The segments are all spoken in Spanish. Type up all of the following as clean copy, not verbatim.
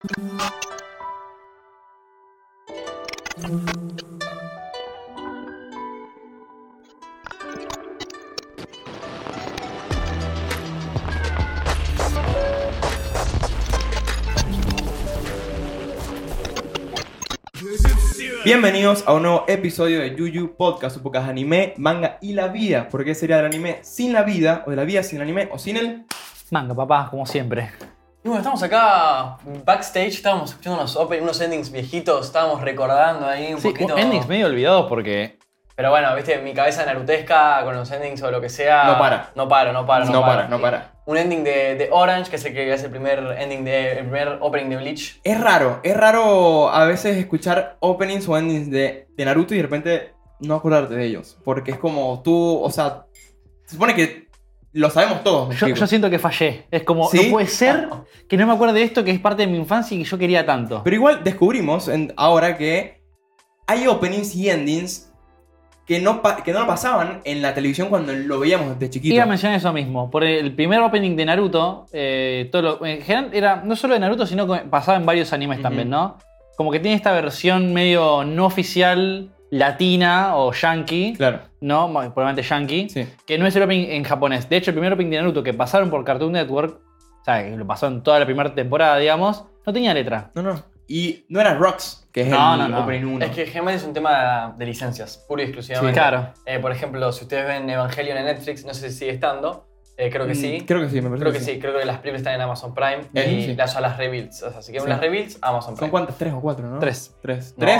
Bienvenidos a un nuevo episodio de Yuyu Podcast, su podcast de anime, manga y la vida. ¿Por qué sería del anime sin la vida? ¿O de la vida sin el anime? ¿O sin el manga, papá, como siempre? Y bueno, estamos acá backstage, estábamos escuchando unos endings viejitos, estábamos recordando ahí un poquito. Endings medio olvidados porque... Pero bueno, viste, mi cabeza narutesca con los endings o lo que sea... No para. No para. Un ending de Orange, que es el primer opening de Bleach. Es raro a veces escuchar openings o endings de Naruto y de repente no acordarte de ellos. Porque es como tú, o sea, se supone que lo sabemos todos. Yo siento que fallé. Es como, ¿sí? No puede ser que no me acuerde de esto que es parte de mi infancia y que yo quería tanto. Pero igual descubrimos ahora que hay openings y endings que no lo pasaban en la televisión cuando lo veíamos desde chiquito. Iba a mencionar eso mismo. Por el primer opening de Naruto, en general era no solo de Naruto, sino que pasaba en varios animes también, ¿no? Como que tiene esta versión medio no oficial, latina o yankee. Claro. ¿No? Probablemente yankee. Sí. Que no es el opening en japonés. De hecho, el primer opening de Naruto que pasaron por Cartoon Network, o sea, que lo pasó en toda la primera temporada, digamos, no tenía letra. No. Y no era Rocks, que es el opening 1. Es que generalmente es un tema de licencias, puro y exclusivamente. Sí, claro. Por ejemplo, si ustedes ven Evangelion en Netflix, no sé si sigue estando. Creo que sí. Creo que sí, me parece. Creo que sí. Creo que las películas están en Amazon Prime y sí. las rebuilds. O sea, si quieren las rebuilds, Amazon Prime. ¿Son cuántas? ¿3 o 4, no? 3. 3 y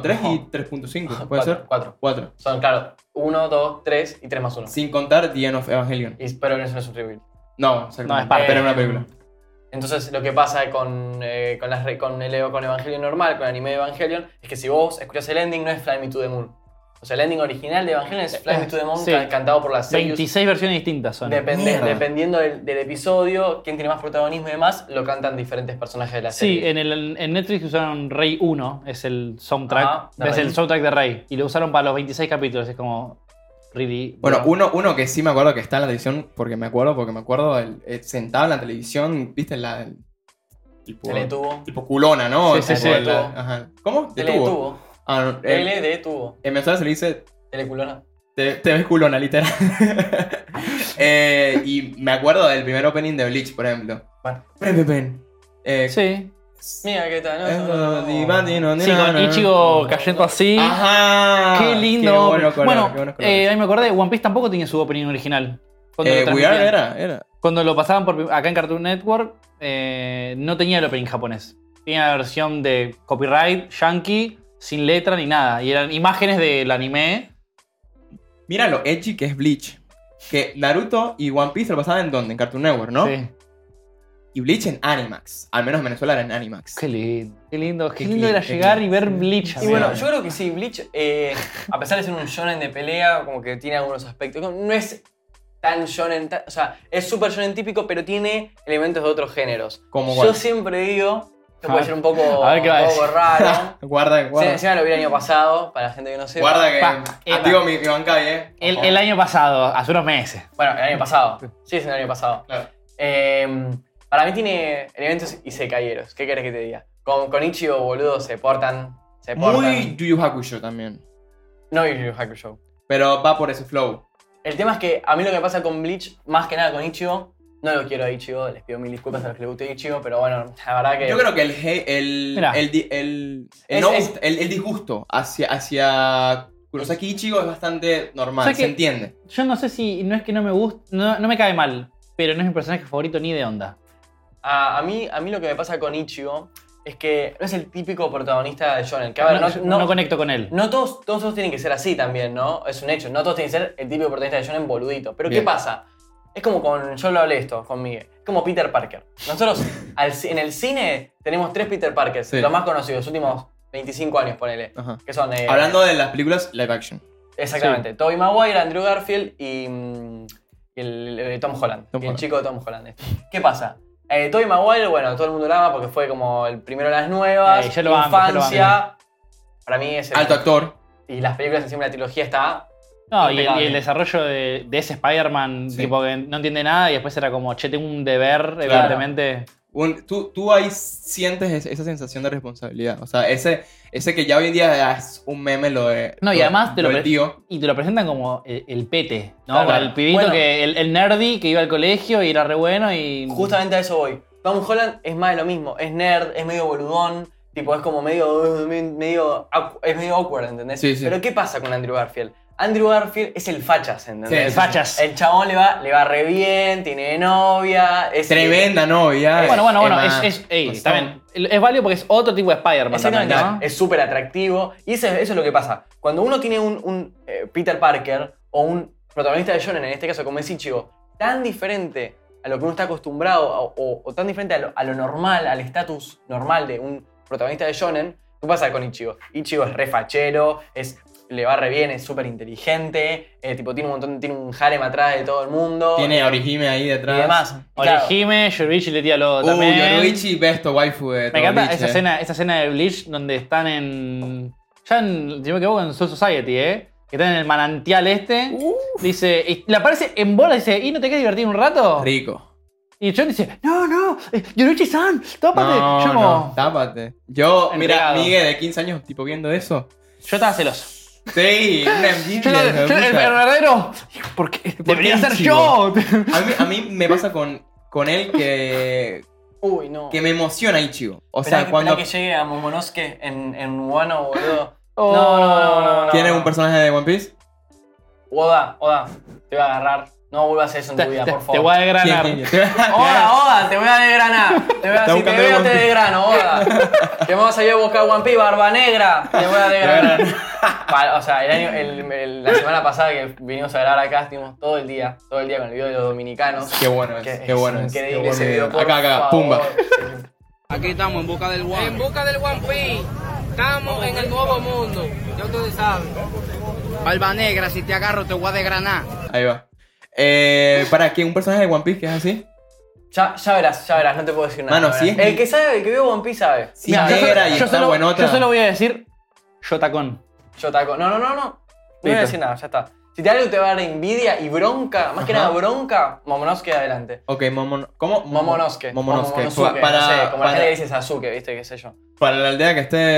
3.5, ¿puede ser? 4. Son, claro, 1, 2, 3 y 3 más 1. Sin contar The End of Evangelion. Pero eso no es un rebuild. No, exactamente. No, es parte. Pero es una película. Entonces lo que pasa con Evangelion normal, con el anime de Evangelion, es que si vos escuchás el ending no es Fly Me to the Moon. O sea, el ending original de Evangelion es Fly Me to the Moon, cantado por las seiyus. 26 versiones distintas son. Dependiendo del episodio, quién tiene más protagonismo y demás, lo cantan diferentes personajes de la serie. Sí, en Netflix usaron Rey 1, es el soundtrack. Es el soundtrack de Rey. Y lo usaron para los 26 capítulos, es como... Really, bueno, uno que sí me acuerdo que está en la televisión, porque me acuerdo, sentado en la televisión, viste, Teletubo. Tipo culona, ¿no? Sí. Ajá. ¿Cómo? Teletubo. No, Teletubo. En Venezuela se le dice... Teleculona. Te ves culona, literal. Y me acuerdo del primer opening de Bleach, por ejemplo. Bueno. Sí. Mira qué tal, ¿no? Sí, con Ichigo cayendo así. Ajá. Qué lindo. Qué bueno a mí me acordé, One Piece tampoco tiene su opening original. Era. Cuando lo pasaban acá en Cartoon Network, no tenía el opening japonés. Tenía la versión de copyright, yankee, sin letra ni nada. Y eran imágenes del anime. Mira lo edgy que es Bleach. Que Naruto y One Piece lo pasaban en ¿dónde? En Cartoon Network, ¿no? Sí. Y Bleach en Animax. Al menos en Venezuela era en Animax. Qué lindo. Qué lindo era llegar y ver Bleach. Y bueno, yo creo que sí, Bleach, a pesar de ser un shonen de pelea, como que tiene algunos aspectos. No es tan shonen, o sea, es súper shonen típico, pero tiene elementos de otros géneros. ¿Cómo yo siempre digo, que puede ser un poco raro. Guarda. Encima lo vi el año pasado, para la gente que no sepa. Guarda que activo mi bancay, El año pasado, hace unos meses. Bueno, el año pasado. Sí, es el año pasado. Claro. Para mí tiene elementos isecayeros. ¿Qué querés que te diga? Con Ichigo, boludo, se portan. Muy Yu Yu Hakusho también. No Yu Yu Hakusho. Pero va por ese flow. El tema es que a mí lo que pasa con Bleach, más que nada con Ichigo, no lo quiero a Ichigo, les pido mil disculpas a los que les guste Ichigo, pero bueno, la verdad que... Yo creo que el disgusto hacia Kurosaki Ichigo es bastante normal, o sea, se entiende. Yo no sé si, no es que no me gusta, no me cae mal, pero no es mi personaje favorito ni de onda. A mí lo que me pasa con Ichigo es que no es el típico protagonista de shonen. Que, a ver, no conecto con él. No todos tienen que ser así también, ¿no? Es un hecho. No todos tienen que ser el típico protagonista de shonen boludito. Pero Bien. ¿qué pasa? Es como yo lo hablé esto con Miguel. Es como Peter Parker. Nosotros en el cine tenemos 3 Peter Parkers. Sí. Los más conocidos, los últimos 25 años, ponele. Ajá. Que son... Hablando de las películas live action. Exactamente. Sí. Tobey Maguire, Andrew Garfield y el Tom Holland. El chico de Tom Holland. ¿Qué pasa? Tobey Maguire, bueno, todo el mundo lo ama porque fue como el primero de las nuevas. Yo lo amo, infancia. Para mí es el alto actor. Y las películas encima de la trilogía está... No, y el desarrollo de ese Spider-Man, Sí. tipo que no entiende nada y después era como, che, tengo un deber, Claro. evidentemente. Tú ahí sientes esa sensación de responsabilidad. O sea, ese que ya hoy en día es un meme lo de... No, y además te lo, tío. y te lo presentan como el pete, ¿no? Claro. Como el pibito, Bueno. que el nerdy que iba al colegio y era re bueno y... Justamente a eso voy. Tom Holland es más de lo mismo. Es nerd, es medio boludón. Tipo, es como medio es medio awkward, ¿entendés? Sí, sí. Pero ¿qué pasa con Andrew Garfield? Andrew Garfield es el fachas, ¿entendés? Sí, el fachas. El chabón le va re bien, tiene novia. Es Tremenda novia. Bueno, Emma está bien. Es válido porque es otro tipo de Spider-Man también, Exactamente, ¿no? es súper atractivo. Y eso es lo que pasa. Cuando uno tiene un Peter Parker o un protagonista de shonen, en este caso como es Ichigo, tan diferente a lo que uno está acostumbrado o tan diferente a lo normal, al estatus normal de un protagonista de shonen, ¿qué pasa con Ichigo? Ichigo es re fachero, le va re bien, es súper inteligente, tipo tiene un harem atrás de todo el mundo. Tiene a Orihime ahí detrás. y demás. Claro. Orihime, Yoruichi le tira lo también. Yoruichi, besto waifu de Me encanta Bleach, esa escena de Bleach donde están en... Ya en, si no me equivoco, en Soul Society, ¿eh? Que están en el manantial este. Dice... Y le aparece en bola y dice, ¿y no te quieres divertir un rato? Rico. Y John dice, no, Yoruichi-san, tópate. No, Yo como... no, tápate. Yo, mira, Entregado. Miguel de 15 años, tipo, viendo eso. Yo estaba celoso. Sí, una envidia. El verdadero... ¿Por qué? Debería ser Ichigo? yo. A mí me pasa con él que Uy, no. me emociona Ichigo. O Esperá sea, cuando que llegue a Momonosuke en Wano, boludo. Oh. No. tiene un personaje de One Piece. Oda, te voy a agarrar. No vuelvas a hacer eso en tu vida, por favor. Te voy a desgranar. Oda, te voy a desgranar. Si te buscando veo, One te Piece. desgrano, Oda. Que vamos a ir a buscar One Piece, barba negra. Te voy a desgranar. O sea, la semana pasada que vinimos a grabar acá, estuvimos todo el día con el video de los dominicanos. Qué bueno es, Que qué bueno es. increíble qué bueno ese es. video, por Acá, favor. pumba. Aquí estamos en busca del One. En busca del One Piece. Estamos en el nuevo mundo. Ya ustedes saben. Barba negra, si te agarro te voy a desgranar. Ahí va. ¿Para qué? ¿Un personaje de One Piece que es así? Ya verás, no te puedo decir nada. Mano, ya sí verás. es- El que sabe, el que vio One Piece sabe. Sí, Mira, negra y está buenota. Yo solo voy a decir Yotacón. Yo taco. No. No voy a decir nada, ya está. Si te algo te va a dar envidia y bronca, más que Ajá. nada bronca, Momonosuke adelante. Ok, ¿cómo? Momonosuke. Momonosuke. no sé, como la gente Para, le dice Sasuke, viste, qué sé yo. para la aldea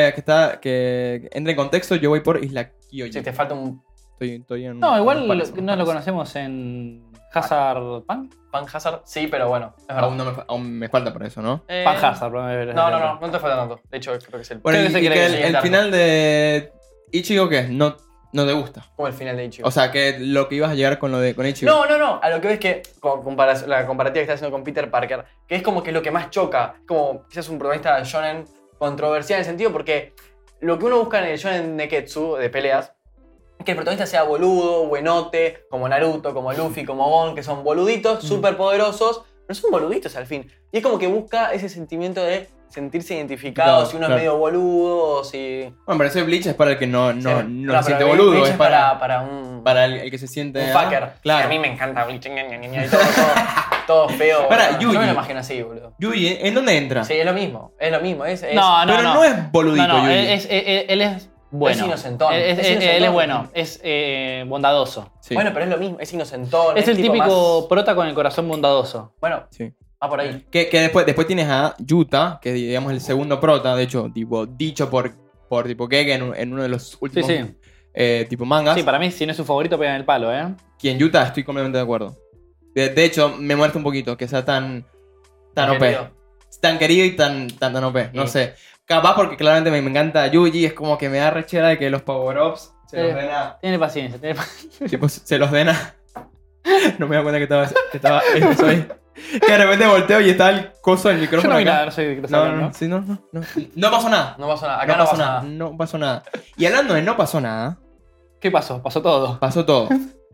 que entre en contexto, yo voy por Isla Kyoji. Si te falta un Estoy en No, igual unos pares, no lo conocemos en Hazard Pan. Pan Hazard, sí, pero bueno, es verdad. Aún me falta para eso, ¿no? Pan Hazard, No te falta tanto. De hecho, creo que es el, Bueno, Creo que y se que cree que el sí, final de Ichigo, ¿qué? No te gusta. como el final de Ichigo. O sea, que lo que ibas a llegar con con Ichigo. No. A lo que ves que, la comparativa que está haciendo con Peter Parker, que es como que lo que más choca. Es como quizás un protagonista de shonen controversial en el sentido porque lo que uno busca en el shonen Neketsu de peleas es que el protagonista sea boludo, buenote, como Naruto, como Luffy, como Gon, que son boluditos, súper poderosos, pero son boluditos al fin. Y es como que busca ese sentimiento de sentirse identificado, Claro, si uno claro. es medio boludo, o si... Bueno, pero ese Bleach es para el que no Sí. se Claro, siente pero boludo. Bleach Es es para un... el que se siente. un fucker. Claro. A mí me encanta Bleach, y todo feo. Para, Yo me Yuji. lo imagino así, boludo. Yuji, ¿en dónde entra? Sí, es lo mismo. Pero No. no es boludito, No, Yuji. él es bueno. Es inocentón. Él Es inocentón. es bueno, es bondadoso. Sí. Bueno, pero es lo mismo, es inocentón. Es el tipo típico más- prota con el corazón bondadoso. Bueno, Sí. va por ahí. Que después tienes a Yuta, que es digamos el segundo prota, de hecho, tipo, dicho por tipo Gege en uno de los Sí, últimos sí. tipo mangas. Sí, para mí, si no es su favorito, pegan el palo, ¿eh? Quien Yuta estoy completamente de acuerdo. De hecho, me muerto un poquito que sea tan OP. Querido. Tan querido y tan OP. No Sí. sé. Capaz porque claramente me encanta Yuji, es como que me da rechera de que los power-ups se los den a... Tiene paciencia, Tipo, se los den a... No me da cuenta que estaba eso ahí. Que de repente volteo y está el coso del Yo micrófono no vi acá. nada, no soy de No. Sí, no. No pasó nada. No pasó nada. Acá no pasó nada. No pasó nada. Y hablando de no pasó nada, ¿Qué pasó? Pasó todo. pasó todo.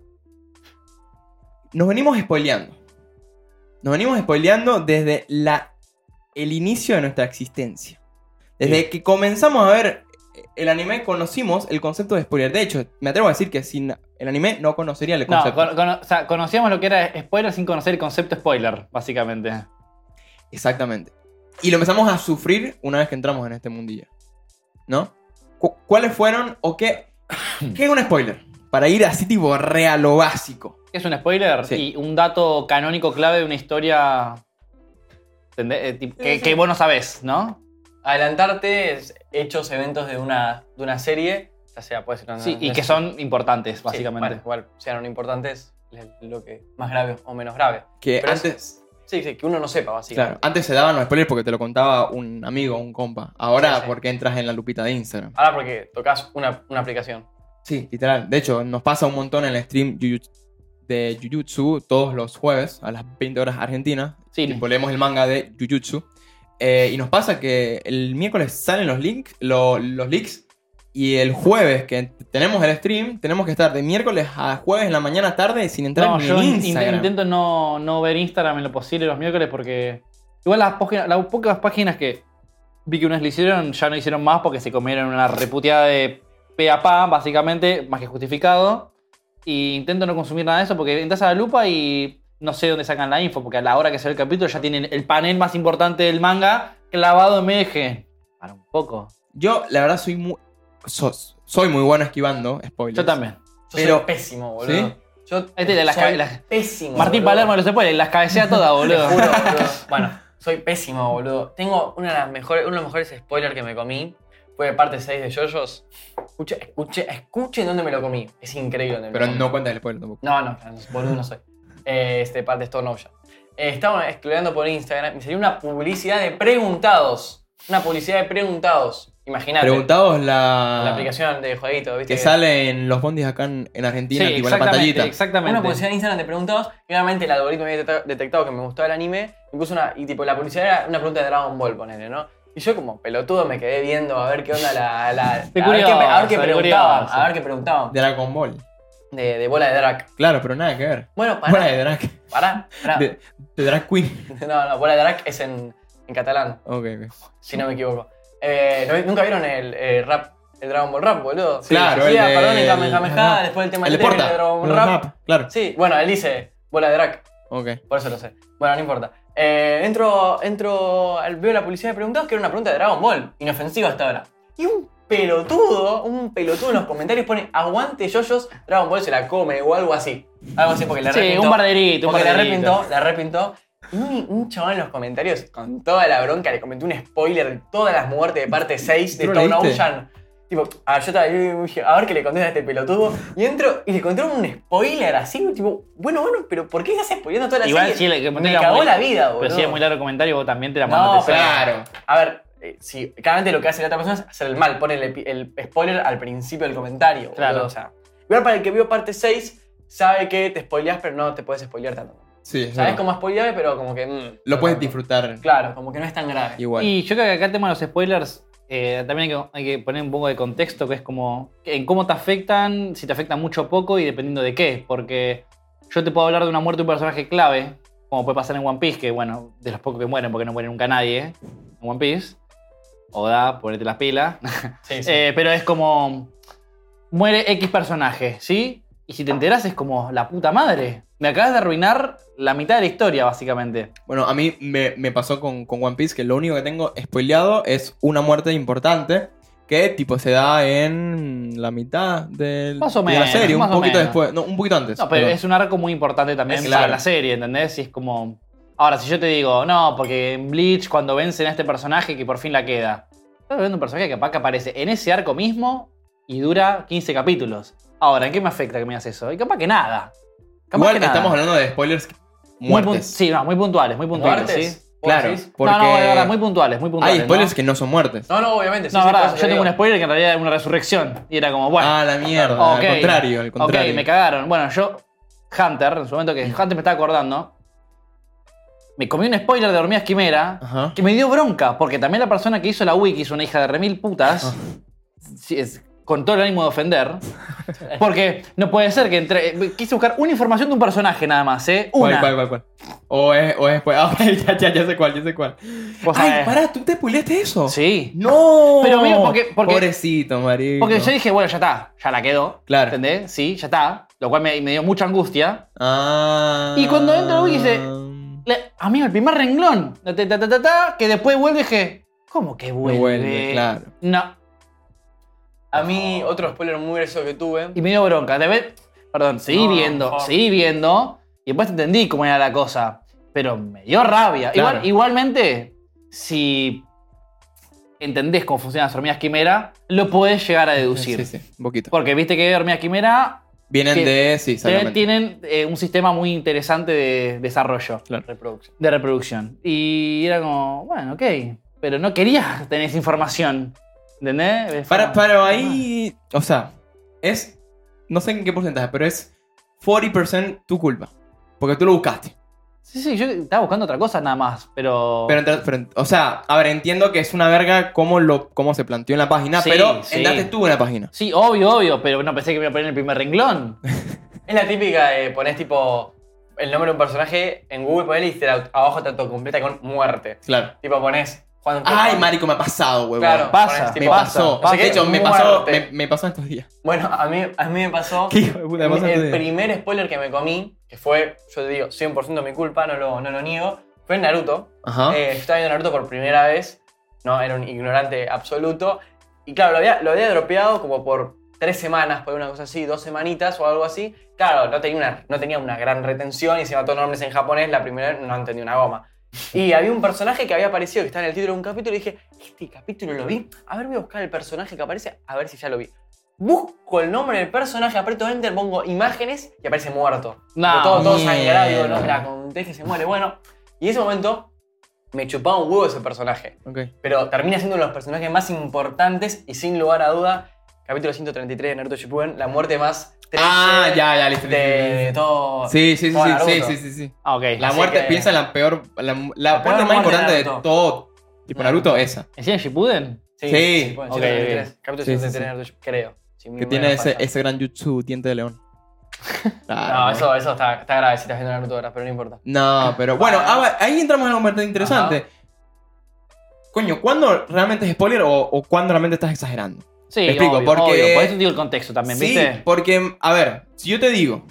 Nos venimos spoileando. Nos venimos spoileando desde el inicio de nuestra existencia. Desde que comenzamos a ver el anime, conocimos el concepto de spoiler. De hecho, me atrevo a decir que sin el anime no conocería el No, concepto. o sea, conocíamos lo que era spoiler sin conocer el concepto spoiler, básicamente. Exactamente. Y lo empezamos a sufrir una vez que entramos en este mundillo. ¿No? ¿Cuáles fueron o qué? ¿Qué es un spoiler? Para ir así tipo re a lo básico. Es un spoiler Sí. y un dato canónico clave de una historia ¿Entendés? Que vos no sabés, ¿no? Adelantarte es hechos, eventos de una serie, ya sea, puede ser... Sí, y que son importantes, básicamente. Sí, bueno, igual, sean o no importantes, es lo que más grave o menos grave. Que Pero antes... Sí, que uno no sepa, básicamente. Claro, antes se daban los spoilers porque te lo contaba un amigo, un compa. Ahora Sí. porque entras en la lupita de Instagram. Ahora porque tocas una aplicación. Sí, literal. De hecho, nos pasa un montón en el stream de Jujutsu todos los jueves a las 20 horas argentinas. Sí. Tipo, leemos el manga de Jujutsu. Y nos pasa que el miércoles salen los leaks. Y el jueves que tenemos el stream, tenemos que estar de miércoles a jueves en la mañana tarde sin entrar ni yo en Instagram. intento no ver Instagram en lo posible los miércoles porque igual las pocas páginas que vi que unas le hicieron ya no hicieron más porque se comieron una reputeada de pe a pa, básicamente, más que justificado. Y intento no consumir nada de eso porque entras a la lupa y no sé dónde sacan la info porque a la hora que sale el capítulo ya tienen el panel más importante del manga clavado en MG. Para un poco. Yo, la verdad, soy muy bueno esquivando spoilers. Yo también. Yo soy pésimo, boludo. ¿Sí? Yo Soy pésimo. Martín boludo. Palermo no se puede, las cabecea todas, Te boludo. juro, boludo. Bueno, soy pésimo, boludo. Tengo uno de los mejores spoilers que me comí. Fue de parte 6 de JoJo's. Escuchen dónde me lo comí. Es increíble dónde me Pero lo comí. no cuentas el spoiler tampoco. No, boludo no soy. Parte de Stone Ocean. Estaba scrolleando por Instagram y me salió una publicidad de preguntados. Una publicidad de preguntados. Imagínate. Preguntados La aplicación de jueguito, ¿viste? que sale en los bondis acá en Argentina, Sí, tipo en la pantallita. exactamente. Una publicidad en Instagram de preguntados. Y obviamente el algoritmo había detectado que me gustaba el anime. Me puso y tipo la publicidad era una pregunta de Dragon Ball, ponele, ¿no? Y yo como pelotudo me quedé viendo a ver qué onda a ver qué preguntaban. A ver qué preguntaban. De Dragon Ball. De bola de drag. Claro, pero nada que ver. Bueno, Bola de drag. pará. De drag queen. No, bola de drag es en catalán, Ok. si no me equivoco. ¿Nunca vieron el rap? El Dragon Ball Rap, boludo. Claro, sí, el de- perdón, el Kamehameha, después el tema El del de Porta. de Dragon Ball el Rap. rap, claro. Sí, bueno, él dice bola de drag. Ok. Por eso lo sé. Bueno, no importa. Entro, veo la publicidad de preguntados que era una pregunta de Dragon Ball. Inofensiva hasta ahora. Y un pelotudo en los comentarios pone aguante yoyos, Dragon Ball se la come o algo así. Algo así porque le Sí, repintó. un barderito, un Porque barderito. la repintó. Y un chaval en los comentarios, con toda la bronca, le comentó un spoiler de todas las muertes de parte 6 de ¿Tú lo Stone leíste? Ocean. Tipo, yo estaba ahí, dije, a ver qué le contesta a este pelotudo. Y entro y le conté un spoiler así, tipo, bueno, pero ¿por qué estás spoileando toda la Igual serie? sí, el Me comentario cagó muy- la vida, boludo. Pero si es muy largo el comentario, vos también te la No, mandaste. pero- Claro. A ver, si claramente lo que hace la otra persona es hacer el mal, pone el spoiler al principio del comentario. boludo, Claro. O sea, igual para el que vio parte 6, sabe que te spoileás, pero no te puedes spoilear tanto. Sí, es Sabes verdad. cómo spoilear, pero como que. Lo puedes disfrutar Claro, como que no es tan grave. igual. Y yo creo que acá el tema de los spoilers también hay que poner un poco de contexto, que es como en cómo te afectan, si te afectan mucho o poco y dependiendo de qué. Porque yo te puedo hablar de una muerte de un personaje clave, como puede pasar en One Piece, que bueno, de los pocos que mueren, porque no muere nunca nadie en One Piece. Oda, ponete las pilas. Sí, sí. Pero es como. Muere X personaje, ¿sí? Y si te enterás es como la puta madre. Me acabas de arruinar la mitad de la historia, básicamente. Bueno, a mí me pasó con One Piece que lo único que tengo spoileado es una muerte importante que tipo se da en la mitad Más o de la menos, serie, un más o poquito menos. después, no, un poquito antes. No, pero perdón. es un arco muy importante también Claro. para la serie, ¿entendés? Y es como. Ahora, si yo te digo, no, porque en Bleach, cuando vencen a este personaje que por fin la queda. Estás viendo un personaje que capaz que aparece en ese arco mismo y dura 15 capítulos. Ahora, ¿en qué me afecta que me hagas eso? Y capaz que nada. Capaz Igual que nada. estamos hablando de spoilers Muy muertes. sí, no, muy puntuales, muy puntuales, ¿Muertes? ¿sí? ¿Vos Claro, decís? porque No, de verdad, muy puntuales, muy puntuales. hay spoilers ¿no? que no son muertes. No, obviamente. Sí, No, sí, verdad, por eso yo te tengo digo. un spoiler que en realidad es una resurrección. Y era como, bueno. Ah, la mierda, ok, al contrario, al contrario. Ok, me cagaron. Bueno, yo, Hunter, en su momento que Hunter me estaba acordando, me comí un spoiler de Hormigas Quimera Ajá. que me dio bronca, porque también la persona que hizo la wiki es una hija de remil putas, sí, con todo el ánimo de ofender, porque no puede ser que quise buscar una información de un personaje nada más, ¿eh? Una. ¿Cuál? O es después. Ah, ya sé cuál. Vos Ay, sabés. pará, ¿tú te spoileaste eso? Sí. No. Pero amigo, porque- Pobrecito, marico. Porque yo dije, bueno, ya está, ya la quedó. Claro. ¿Entendés? Sí, ya está. Lo cual me dio mucha angustia. Ah. Y cuando entro a Wiki dice, amigo, el primer renglón, que después vuelve, dije, ¿cómo que vuelve? vuelve, claro. No. A mí, otro spoiler muy gracioso que tuve. Y me dio bronca. Perdón, seguí No, viendo, por favor. seguí viendo. Y después entendí cómo era la cosa. pero me dio rabia. Claro. Igualmente, si entendés cómo funcionan las hormigas quimera, lo podés llegar a deducir. Sí, un poquito. Porque viste que hormigas quimera Vienen sí, exactamente. tienen un sistema muy interesante de desarrollo, Claro. de reproducción. Y era como, bueno, ok, pero no querías tener esa información. ¿Entendés? Para ahí, o sea, no sé en qué porcentaje, pero es 40% tu culpa. Porque tú lo buscaste. Sí, yo estaba buscando otra cosa nada más, pero O sea, a ver, entiendo que es una verga cómo se planteó en la página, Sí, pero sí. entraste tú en la página. sí, obvio, pero no pensé que me iba a poner en el primer renglón. Es la típica de pones tipo el nombre de un personaje en Google, ponele y abajo te completa con muerte. Claro. Tipo pones Juan. Ay, marico, me ha pasado, huevón. Claro, Pasa, pones, Me tipo, pasó. no sé De qué, hecho, muerte. me pasó estos días. Bueno, a mí me pasó. ¿Qué hijo de puta me pasó estos El días? primer spoiler que me comí, que fue, yo te digo, 100% mi culpa, no lo niego, fue en Naruto. Ajá. Yo estaba viendo Naruto por primera vez, no, era un ignorante absoluto. Y claro, lo había dropeado como por 3 semanas, por una cosa así, 2 semanitas o algo así. Claro, no tenía una gran retención y se me todos nombres en japonés, la primera vez no entendí una goma. Y había un personaje que había aparecido, que está en el título de un capítulo, y dije, este capítulo lo vi, a ver, voy a buscar el personaje que aparece, a ver si ya lo vi. Busco el nombre del personaje, aprieto Enter, pongo imágenes y aparece muerto. No, todo mierda. sangrado, digo, no, la conté que se muere. Bueno, y en ese momento me chupaba un huevo ese personaje. Ok. Pero termina siendo uno de los personajes más importantes y sin lugar a duda, capítulo 133 de Naruto Shippuden, la muerte más triste Ya, listo. de todo. Sí. todo Naruto. Sí. Ah, ok. La Así muerte, que- piensa en la peor. La peor muerte más muerte importante de de Naruto. todo. Tipo Naruto, esa. ¿Decían Shippuden? Sí. Bueno, Ok, 133, capítulo Sí, 133 sí. de Naruto Shippuden, creo. Si mi Que memoria tiene no falla. ese gran jutsu, diente de león. No, eso está grave si estás viendo Naruto ahora, pero no importa. No, pero bueno, ahí entramos en algo bastante interesante. Coño, ¿cuándo realmente es spoiler o cuándo realmente estás exagerando? Sí, Me explico, obvio, porque- obvio. Por eso te digo el contexto también, Sí, ¿viste? porque, a ver, si yo te digo,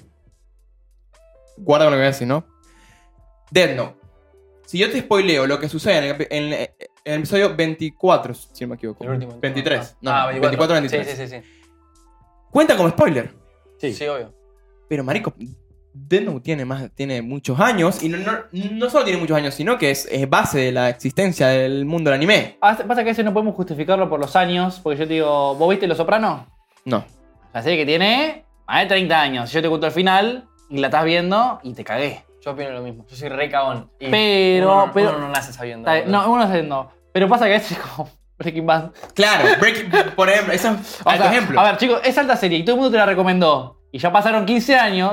guarda con lo que voy a decir, ¿no? Death Note. Si yo te spoileo lo que sucede en el episodio 24, si no me equivoco. El último. 23. No, Ah, 24, 23. Sí. Cuenta como spoiler. Sí, obvio. Pero, marico, Death Note tiene muchos años. Y no solo tiene muchos años, sino que es base de la existencia del mundo del anime. Pasa que a veces no podemos justificarlo por los años, porque yo te digo, ¿vos viste Los Sopranos? No. La serie que tiene más de 30 años. Yo te cuento el final y la estás viendo y te cagué. Yo opino lo mismo. Yo soy re cagón. Y Pero- uno no nace sabiendo. Está bien, boludo. no, uno sé, no. Pero pasa que a veces es como Breaking Bad. Claro, por ejemplo, eso es O alto sea, ejemplo. A ver, chicos, es alta serie y todo el mundo te la recomendó. Y ya pasaron 15 años,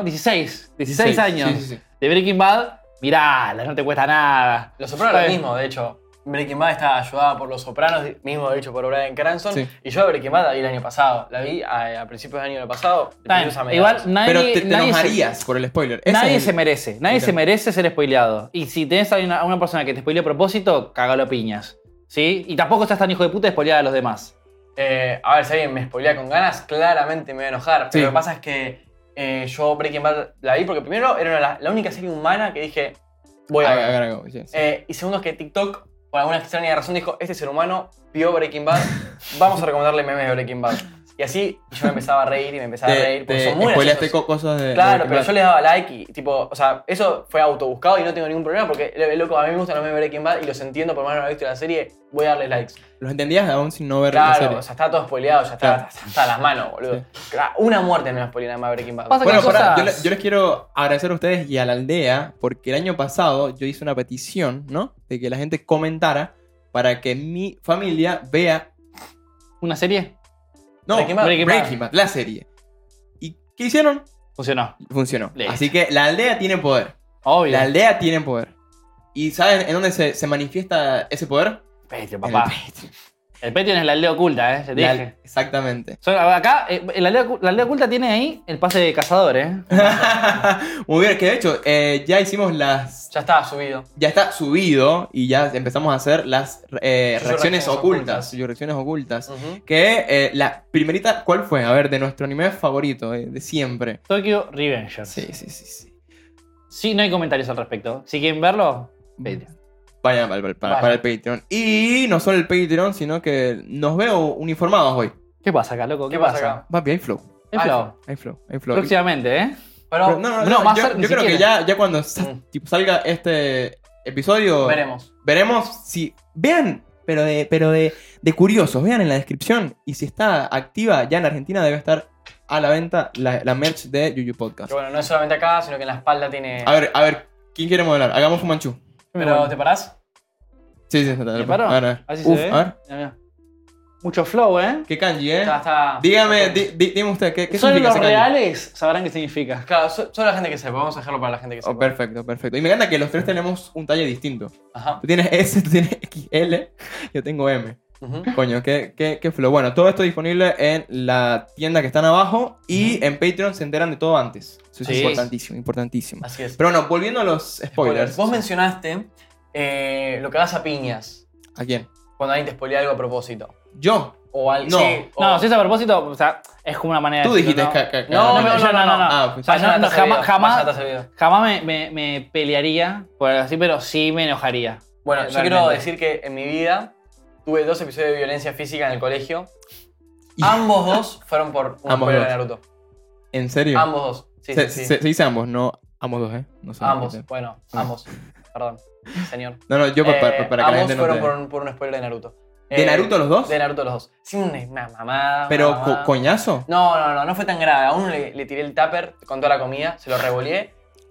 16 años Sí. de Breaking Bad. Mirala, no te cuesta nada. Los Sopranos lo Está bien. mismo, de hecho. Breaking Bad está ayudada por Los Sopranos, mismo de hecho por Bryan Cranston. Sí. Y yo a Breaking Bad la vi el año pasado. La vi a principios del año pasado. Está bien, Úsame igual datos. nadie, Pero te nadie enojarías por el spoiler. Ese Nadie es el- se merece, nadie se merece ser spoileado. Y si tenés a una persona que te spoileó a propósito, cágalo a piñas. ¿Sí? Y tampoco seas tan hijo de puta de spoilear a los demás. A ver, si alguien me spoilea con ganas, claramente me voy a enojar. Sí. Pero lo que pasa es que yo Breaking Bad la vi porque primero era la única serie humana que dije, voy a ver. Haga algo, sí. Y segundo es que TikTok, por alguna extraña razón, dijo, este ser humano vio Breaking Bad, vamos a recomendarle memes de Breaking Bad. Y así yo me empezaba a reír y me empezaba a reír, porque son muy spoileaste graciosos. cosas de. Claro, de pero yo le daba like y tipo, o sea, eso fue autobuscado y no tengo ningún problema porque, loco, a mí me gustan los memes de Breaking Bad y los entiendo, por más que no he visto la serie, voy a darle likes. ¿Los entendías aún sin no ver la Claro, serie? o sea, está todo spoileado, ya está, Claro. está a las manos, boludo. Claro, una muerte no es spoiler nada más Breaking Bad. Pasa que Bueno, las pará, cosas- yo les quiero agradecer a ustedes y a la aldea porque el año pasado yo hice una petición, ¿no? De que la gente comentara para que mi familia vea. ¿Una serie? No, Breaking Bad. Breaking Bad, la serie. ¿Y qué hicieron? Funcionó. Funcionó. Listo. Así que la aldea tiene poder. Obvio. La aldea tiene poder. ¿Y saben en dónde se manifiesta ese poder? Patreon, En el papá. Patreon. El Patreon es la aldea oculta, ya te La- dije. Exactamente. Acá, la aldea oculta tiene ahí el pase de cazador, Muy bien, que de hecho ya hicimos las. Ya está subido. Ya está subido y ya empezamos a hacer las reacciones reacciones ocultas. ocultas. Reacciones ocultas. Ujú. Que la primerita, ¿cuál fue? A ver, de nuestro anime favorito, de siempre. Tokyo Revengers. Sí. Sí, no hay comentarios al respecto. Si quieren verlo, Patreon. Vayan para el Patreon. Y no solo el Patreon, sino que nos veo uniformados hoy. ¿Qué pasa acá, loco? ¿Qué pasa acá? Papi, hay flow. El flow. Hay flow. Próximamente, ¿eh? Pero no, más yo creo que ya cuando tipo, salga este episodio... Veremos si... Vean, pero de curiosos, vean en la descripción. Y si está activa, ya en Argentina debe estar a la venta la merch de Yuyu Podcast. Que bueno, no es solamente acá, sino que en la espalda tiene... A ver, ¿quién quiere modelar? Hagamos Fumanchu. ¿Pero te parás? Sí. ¿Me paro? A ver. Así se ve. A ver. Mira. Mucho flow, ¿eh? Qué kanji, ¿eh? Está. Dígame usted, ¿qué Solo significa los ese kanji? reales sabrán qué significa. Claro, solo la gente que sepa. Vamos a dejarlo para la gente que sepa. Perfecto. Y me encanta que los tres tenemos un talle distinto. Ajá. Tú tienes S, tú tienes XL, yo tengo M. Coño, qué flow. Bueno, todo esto disponible en la tienda que están abajo y en Patreon se enteran de todo antes. Eso es importantísimo. Así es. Pero bueno, volviendo a los spoilers. Vos mencionaste lo que hagas a piñas. ¿A quién? Cuando alguien te spoilea algo a propósito. ¿Yo? O al... No. Sí, o... No, si es a propósito, o sea, es como una manera Tú de dijiste decirlo, que... No. Ah, pues. O sea, no, jamás Bueno, me pelearía por algo así, pero sí me enojaría. yo realmente. quiero decir que en mi vida tuve 2 episodios de violencia física en el colegio. Ambos 2 fueron por un spoiler de Naruto. ¿En serio? Ambos 2. Sí. Se dice ambos, no ambos dos, ¿eh? No sé. Ambos, bueno, ambos. Perdón, señor. No, yo para que la gente no ambos fueron por un spoiler de Naruto. ¿De Naruto los dos? De Naruto los dos. Sí, una mamada. ¿Pero coñazo? No fue tan grave. A uno le tiré el tupper con toda la comida, se lo revoleé.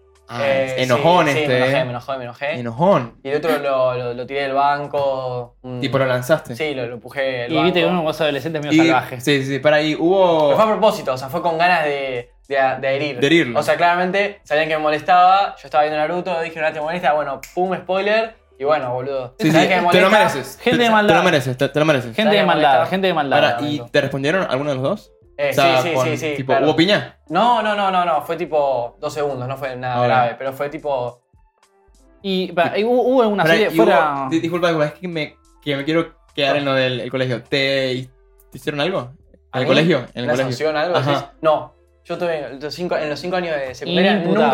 Enojón sí, este. me enojé. Enojón. Y el otro lo tiré del banco. ¿Tipo lo lanzaste? Sí, lo empujé del Y banco. viste que uno vos adolescente medio salvaje. Sí, para ahí hubo... Pero fue a propósito, o sea, fue con ganas de herir. De herirlo. O sea, claramente sabían que me molestaba. Yo estaba viendo Naruto, dije, no te molesta. Bueno, pum, spoiler. Y bueno, boludo. Sí, ¿Sabés que me molesta? te lo mereces. Gente de Te maldad. lo mereces, te lo mereces. Gente de maldad, gente de maldad. Ahora, ¿y te respondieron alguno de los dos? O sea, Sí. Tipo, claro. ¿hubo piña? No, fue tipo 2 segundos, no fue nada grave, pero fue tipo... Y hubo una Pero, serie y fuera... Disculpa, es que me quiero quedar en lo del colegio. ¿Te hicieron algo? ¿En el colegio? ¿En el ¿Una colegio? sanción, algo? Ajá. No, yo tuve en los 5 años de secundaria,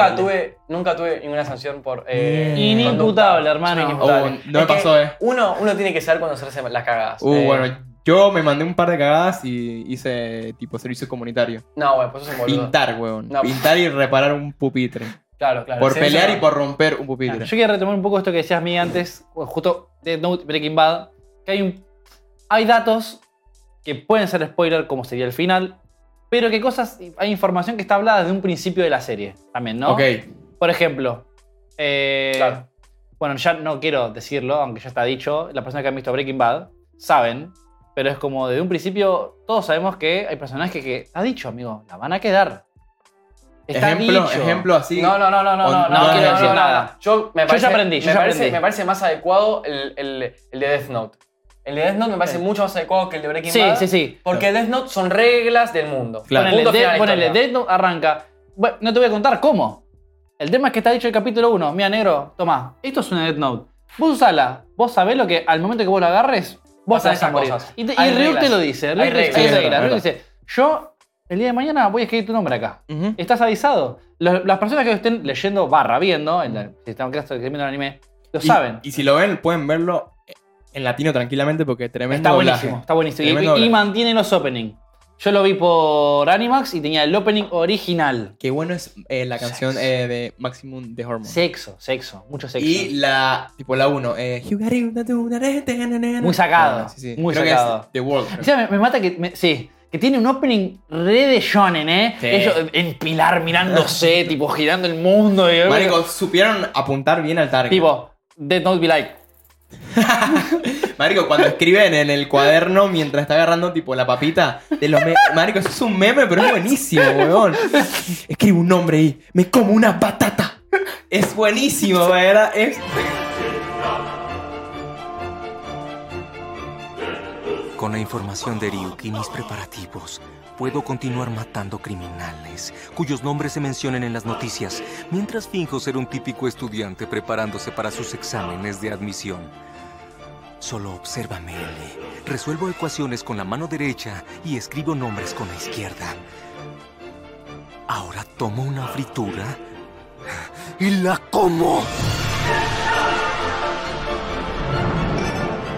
nunca tuve ninguna sanción por... Inimputable, hermano. Inimputable. No me pasó, Uno tiene que saber cuando hacerse las cagadas. Bueno, yo me mandé un par de cagadas y hice tipo servicio comunitario. No, güey, pues eso es un boludo. Pintar, weón. No. Pintar y reparar un pupitre. Claro. Por Sí, pelear eso y por romper un pupitre. Yo quiero retomar un poco esto que decías Miguel antes, justo Death Note, Breaking Bad, que hay datos que pueden ser spoiler, como sería el final, pero que hay información que está hablada desde un principio de la serie también, ¿no? Ok. Por ejemplo, Claro. bueno, ya no quiero decirlo, aunque ya está dicho, las personas que han visto Breaking Bad saben, pero es como desde un principio todos sabemos que hay personajes que, ha dicho, amigo, la van a quedar. Está dicho. Ejemplo así. No quiero decir nada. Yo ya aprendí. Me parece más adecuado el de Death Note. El de Death Note me parece mucho más adecuado que el de Breaking Bad. Sí. Porque el Death Note son reglas del mundo. Claro. Ponele, Death Note arranca. Bueno, no te voy a contar cómo. El tema es que está dicho en el capítulo 1. Mira, negro, toma, esto es una Death Note. Vos usala. Vos sabés lo que al momento que vos lo agarres, vos Pasan tenés que esas morir. cosas. Y Hay Ryuk reglas. te lo dice. Hay Ryuk reglas. hay Sí, reglas. verdad. Ryuk dice, yo el día de mañana voy a escribir tu nombre acá. Ujú. ¿Estás avisado? Las personas que lo estén leyendo, viendo, si están viendo el anime, lo saben. Y si lo ven, pueden verlo en latino tranquilamente porque tremendo Está doblaje. buenísimo, está buenísimo. Tremendo Y doblaje. mantiene los openings. Yo lo vi por Animax y tenía el opening original. Qué bueno es la canción de Maximum de Hormone. Sexo, mucho sexo. Y la 1, Muy sacado, Sí. muy Creo sacado. que es The World. O sea, me mata que tiene un opening re de shonen, ¿eh? Sí. Ellos en pilar mirándose, tipo girando el mundo. Y, Marico, supieron apuntar bien al target. tipo, Death Note be like. Marico, cuando escriben en el cuaderno mientras está agarrando tipo la papita de los Marico, eso es un meme, pero es buenísimo, weón. Escribo un nombre y me como una patata. Es buenísimo, ¿verdad? Con la información de Ryuk y mis preparativos, puedo continuar matando criminales, cuyos nombres se mencionen en las noticias, mientras finjo ser un típico estudiante preparándose para sus exámenes de admisión. Solo obsérvame, L. Resuelvo ecuaciones con la mano derecha y escribo nombres con la izquierda. Ahora tomo una fritura y la como.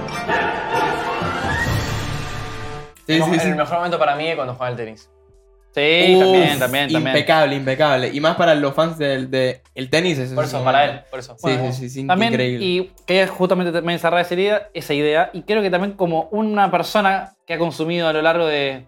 Sí. El mejor momento para mí es cuando juega al tenis. Sí, también. Impecable. Y más para los fans del tenis. Por eso, para él. Por eso. Sí, también, increíble. Y quería justamente también cerrar esa idea. Y creo que también como una persona que ha consumido a lo largo de...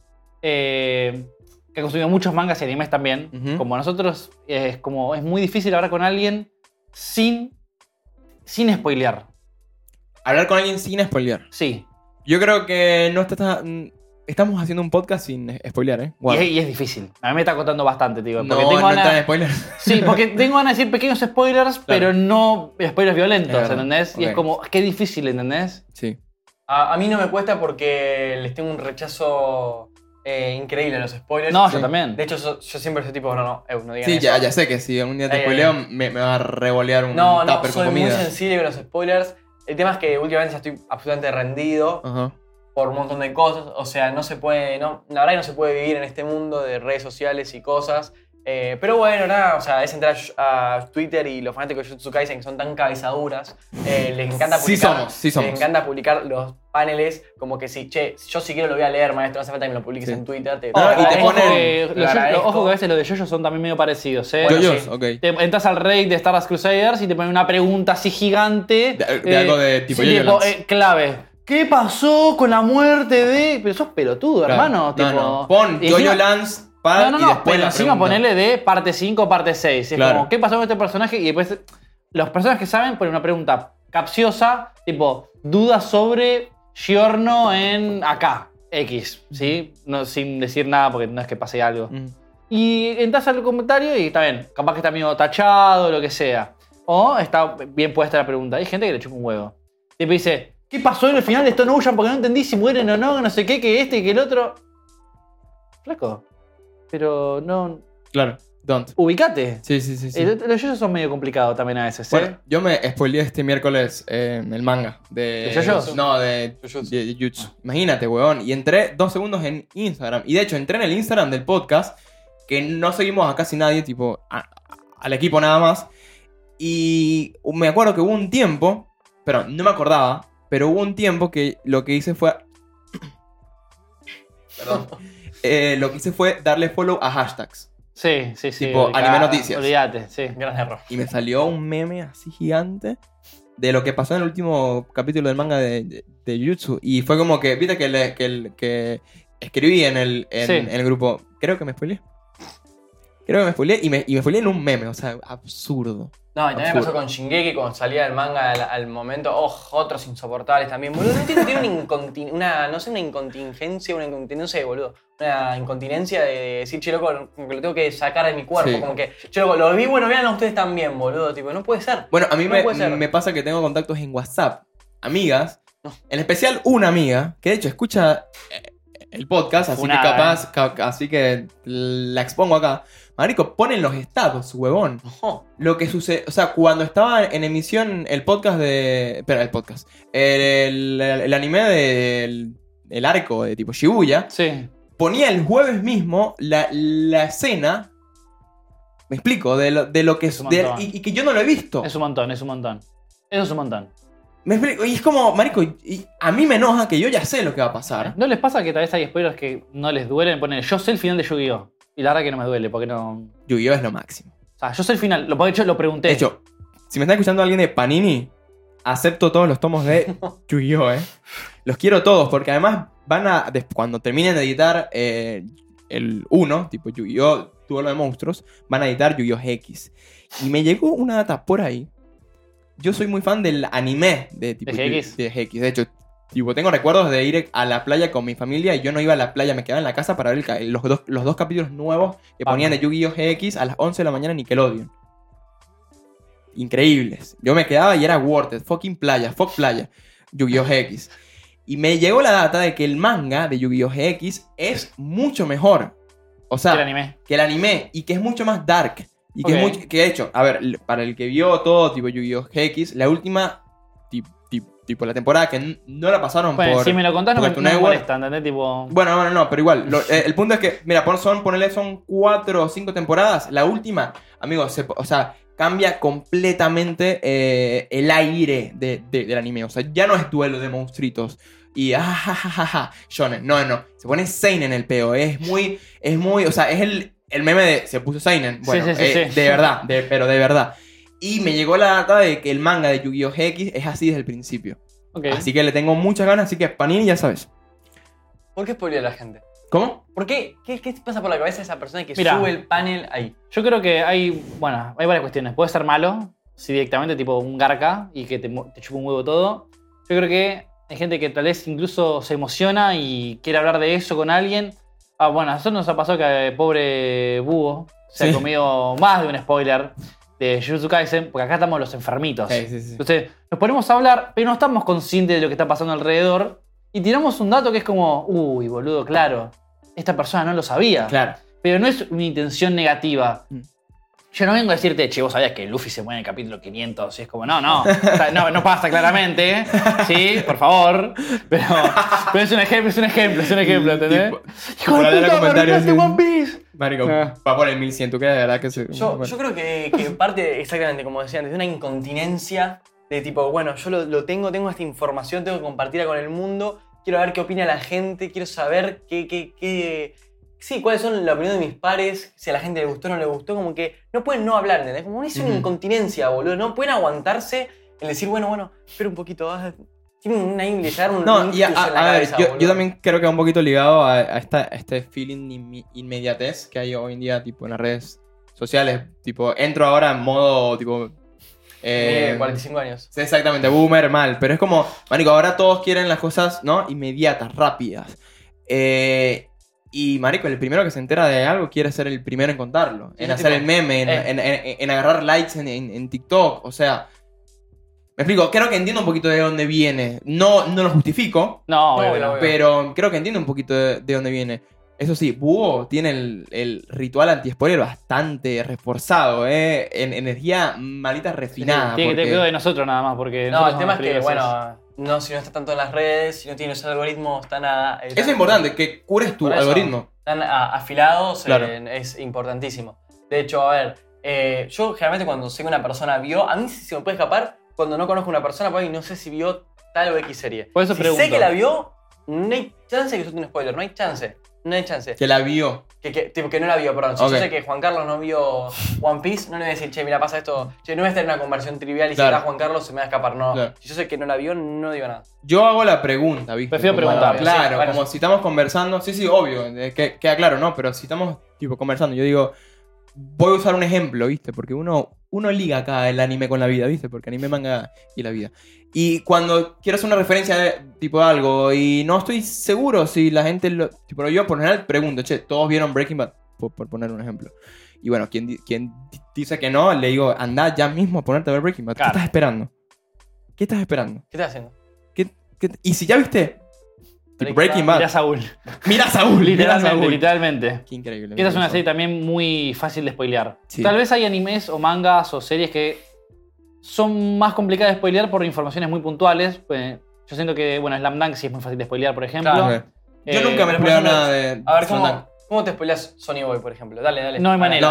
que ha consumido muchos mangas y animes también, como nosotros, es muy difícil hablar con alguien sin spoilear. Hablar con alguien sin spoilear. Sí. Yo creo que estamos haciendo un podcast sin spoilear, ¿eh? Wow. Y es difícil. A mí me está costando bastante, tío. Porque No están spoilers. Sí, porque tengo ganas de decir pequeños spoilers, claro, pero no spoilers violentos, ¿entendés? Okay. Y es como, qué difícil, ¿entendés? Sí. A mí no me cuesta porque les tengo un rechazo increíble a los spoilers. No, yo también. De hecho, yo siempre soy tipo, no digan sí, eso. ya sé que si algún día te spoileo, me va a revolear un tupper con soy comida. muy sensible con los spoilers. El tema es que últimamente ya estoy absolutamente rendido. Ajá. Por un montón de cosas, o sea, la verdad que no se puede vivir en este mundo de redes sociales y cosas, pero bueno, nada, o sea, es entrar a Twitter y los fanáticos de Jujutsu Kaisen que son tan cabezaduras, les encanta publicar, sí somos. les encanta publicar los paneles, como que yo si quiero lo voy a leer, maestro, no hace falta que me lo publiques en Twitter. Y te ponen... Ojo que a veces los de JoJo son también medio parecidos, ¿eh? Bueno, sí. Ok. Entras al Reddit de Star Wars Crusaders y te ponen una pregunta así gigante. De algo de tipo Yoyo clave. ¿Qué pasó con la muerte de...? Pero sos pelotudo, claro. hermano. No. Pon Yoyo Lance y después pero la encima pregunta. ponerle de parte 5, parte 6. Es claro. como, ¿qué pasó con este personaje? Y después, los personajes que saben ponen una pregunta capciosa, tipo, dudas sobre Giorno en acá, X, ¿sí? No, sin decir nada porque no es que pase algo. Y entras al comentario y está bien, capaz que está medio tachado, lo que sea. O está bien puesta la pregunta. Hay gente que le chupa un huevo. Tipo dice... ¿Qué pasó en el final de Stone Ocean? Porque no entendí si mueren o no, no sé qué, que este y que el otro. Flaco. Pero no. Claro, don't. Ubicate. Sí. Los yoyos son medio complicados también a veces, ¿eh? Bueno, yo me spoileé este miércoles el manga. ¿De yoyos? No, de Jujutsu. Imagínate, weón. Y entré 2 segundos en Instagram. Y de hecho, entré en el Instagram del podcast, que no seguimos a casi nadie, tipo, al equipo nada más. Y me acuerdo que hubo un tiempo, pero no me acordaba. Pero hubo un tiempo que lo que hice fue... Perdón. Lo que hice fue darle follow a hashtags. Sí. Tipo anime noticias. Olvídate, sí. Gran error. Y me salió un meme así gigante de lo que pasó en el último capítulo del manga de Jujutsu. Y fue como que, viste que escribí en el grupo, creo que me spoileé. Y me spoileé en un meme, o sea, absurdo. No, y también me pasó con Shingeki cuando salía el manga al momento. Otros insoportables también. Boludo, no entiendo, tiene una incontingencia, boludo. Una incontinencia de decir, che, loco, como que lo tengo que sacar de mi cuerpo. Sí. Como que, che, loco, lo vi, bueno, véanlo ustedes también, boludo. Tipo, no puede ser. Bueno, a mí me pasa que tengo contactos en WhatsApp. Amigas, en especial una amiga, que de hecho escucha el podcast, así que capaz, así que la expongo acá. Marico, ponen los estados, huevón. Lo que sucede, o sea, cuando estaba en emisión el podcast de... Espera, el podcast. El anime del arco de tipo Shibuya. Sí. Ponía el jueves mismo la escena... Me explico, de lo que es... Y que yo no lo he visto. Es un montón. Eso es un montón. Me explico, y es como, marico, y a mí me enoja que yo ya sé lo que va a pasar. ¿No les pasa que tal vez hay spoilers que no les duelen? Ponen, yo sé el final de Yu-Gi-Oh! Y la verdad que no me duele, porque no... Yu-Gi-Oh! Es lo máximo. O sea, yo sé el final, de hecho lo pregunté. De hecho, si me está escuchando alguien de Panini, acepto todos los tomos de Yu-Gi-Oh! Los quiero todos, porque además cuando terminen de editar el 1, tipo Yu-Gi-Oh! Duelo de monstruos, van a editar Yu-Gi-Oh! X. Y me llegó una data por ahí. Yo soy muy fan del anime de tipo GX. De GX. De hecho, tipo, tengo recuerdos de ir a la playa con mi familia y yo no iba a la playa, me quedaba en la casa para ver los dos capítulos nuevos que ponían de Yu-Gi-Oh! GX a las 11 de la mañana en Nickelodeon. Increíbles. Yo me quedaba y era worth it. Fuck playa. Yu-Gi-Oh! GX. Y me llegó la data de que el manga de Yu-Gi-Oh! GX es mucho mejor. O sea, que el anime. Y que es mucho más dark. Y que que de hecho, a ver, para el que vio todo tipo Yu-Gi-Oh! GX, la última tipo la temporada que no la pasaron por... Si me lo contás no me molesta, ¿entendés? Tipo... Bueno, no, pero igual. El punto es que, mira, son 4 o 5 temporadas. La última, amigos, o sea, cambia completamente el aire del anime. O sea, ya no es duelo de monstruitos. y shonen. No. Se pone seinen el peo. Es muy, o sea, es el meme de se puso seinen. Bueno, sí. de verdad, pero de verdad. Y me llegó la data de que el manga de Yu-Gi-Oh! GX es así desde el principio. Okay. Así que le tengo muchas ganas, así que Panini ya sabes. ¿Por qué spoilea a la gente? ¿Cómo? ¿Por qué? ¿Qué te pasa por la cabeza de esa persona que Mirá, sube el panel ahí? Yo creo que hay varias cuestiones. Puede ser malo, si directamente, tipo un garca y que te chupa un huevo todo. Yo creo que hay gente que tal vez incluso se emociona y quiere hablar de eso con alguien. A nosotros nos ha pasado que el pobre Búho se ha comido más de un spoiler de Jujutsu Kaisen, porque acá estamos los enfermitos. Sí. Entonces, nos ponemos a hablar, pero no estamos conscientes de lo que está pasando alrededor. Y tiramos un dato que es como, uy, boludo, claro, esta persona no lo sabía. Claro. Pero no es una intención negativa. Yo no vengo a decirte, che, vos sabías que Luffy se muere en el capítulo 500. Y es como, no. O sea, no pasa claramente. Sí, por favor. Pero es un ejemplo, ¿entendés? Hijo de puta, comentarios de One Piece. Marico, va por el 1100, tú que de verdad que se... Yo creo que parte exactamente, como decía antes, de una incontinencia de tipo, bueno, yo lo tengo esta información, tengo que compartirla con el mundo, quiero ver qué opina la gente, quiero saber cuáles son la opinión de mis pares, si a la gente le gustó o no le gustó, como que no pueden no hablar, ¿entendés? Como es una incontinencia, boludo, no pueden aguantarse el decir, bueno, espera un poquito, tienen una llegar un no, y a ver, cabeza, yo también creo que va un poquito ligado a este feeling inmediatez que hay hoy en día, tipo, en las redes sociales, tipo, entro ahora en modo, tipo... 45 años. Sí, exactamente, boomer, mal. Pero es como, marico, ahora todos quieren las cosas, ¿no? Inmediatas, rápidas. Y, marico, el primero que se entera de algo quiere ser el primero en contarlo. En hacer el meme, en agarrar likes en TikTok. O sea, me explico, creo que entiendo un poquito de dónde viene. No lo justifico. No, pero creo que entiendo un poquito de dónde viene. Eso sí, Búho tiene el ritual anti-spoiler bastante reforzado, en energía malita refinada. Tiene que tener cuidado de nosotros nada más, porque... No, el tema es que, si no está tanto en las redes, si no tiene ese algoritmo, está nada... Eso es importante, que cures tu algoritmo. Están afilados, claro. Es importantísimo. De hecho, a ver, yo generalmente cuando sé que una persona vio, a mí se me puede escapar cuando no conozco a una persona, porque no sé si vio tal o X serie. Por eso pregunto. Sé que la vio, no hay chance que yo tenga un spoiler, no hay chance. Que la vio. Que no la vio, perdón. Si yo sé que Juan Carlos no vio One Piece, no le voy a decir, che, mira, pasa esto. Che, no voy a estar en una conversación trivial y si está Juan Carlos se me va a escapar. No. Claro. Si yo sé que no la vio, no digo nada. Yo hago la pregunta, ¿viste? Prefiero preguntar. Claro, como si estamos conversando. Sí, obvio. Queda claro, ¿no? Pero si estamos, tipo, conversando, yo digo, voy a usar un ejemplo, ¿viste? Porque uno liga acá el anime con la vida, ¿viste? Porque anime, manga y la vida. Y cuando quiero hacer una referencia de tipo algo y no estoy seguro si la gente tipo, yo por general pregunto, che, ¿todos vieron Breaking Bad? Por poner un ejemplo. Y bueno, quien dice que no, le digo, anda ya mismo a ponerte a ver Breaking Bad. Claro. ¿Qué estás esperando? ¿Qué estás haciendo? Y si ya viste Breaking Bad. Mira a Saúl. Literalmente. Qué increíble. Esta es una serie también muy fácil de spoilear. Sí. Tal vez hay animes o mangas o series que son más complicadas de spoilear por informaciones muy puntuales. Pues, yo siento que, Slam Dunk sí es muy fácil de spoilear, por ejemplo. Claro. Yo nunca me he spoileado nada de... A ver, ¿cómo te spoileas Sonny Boy, por ejemplo? Dale. No hay manera.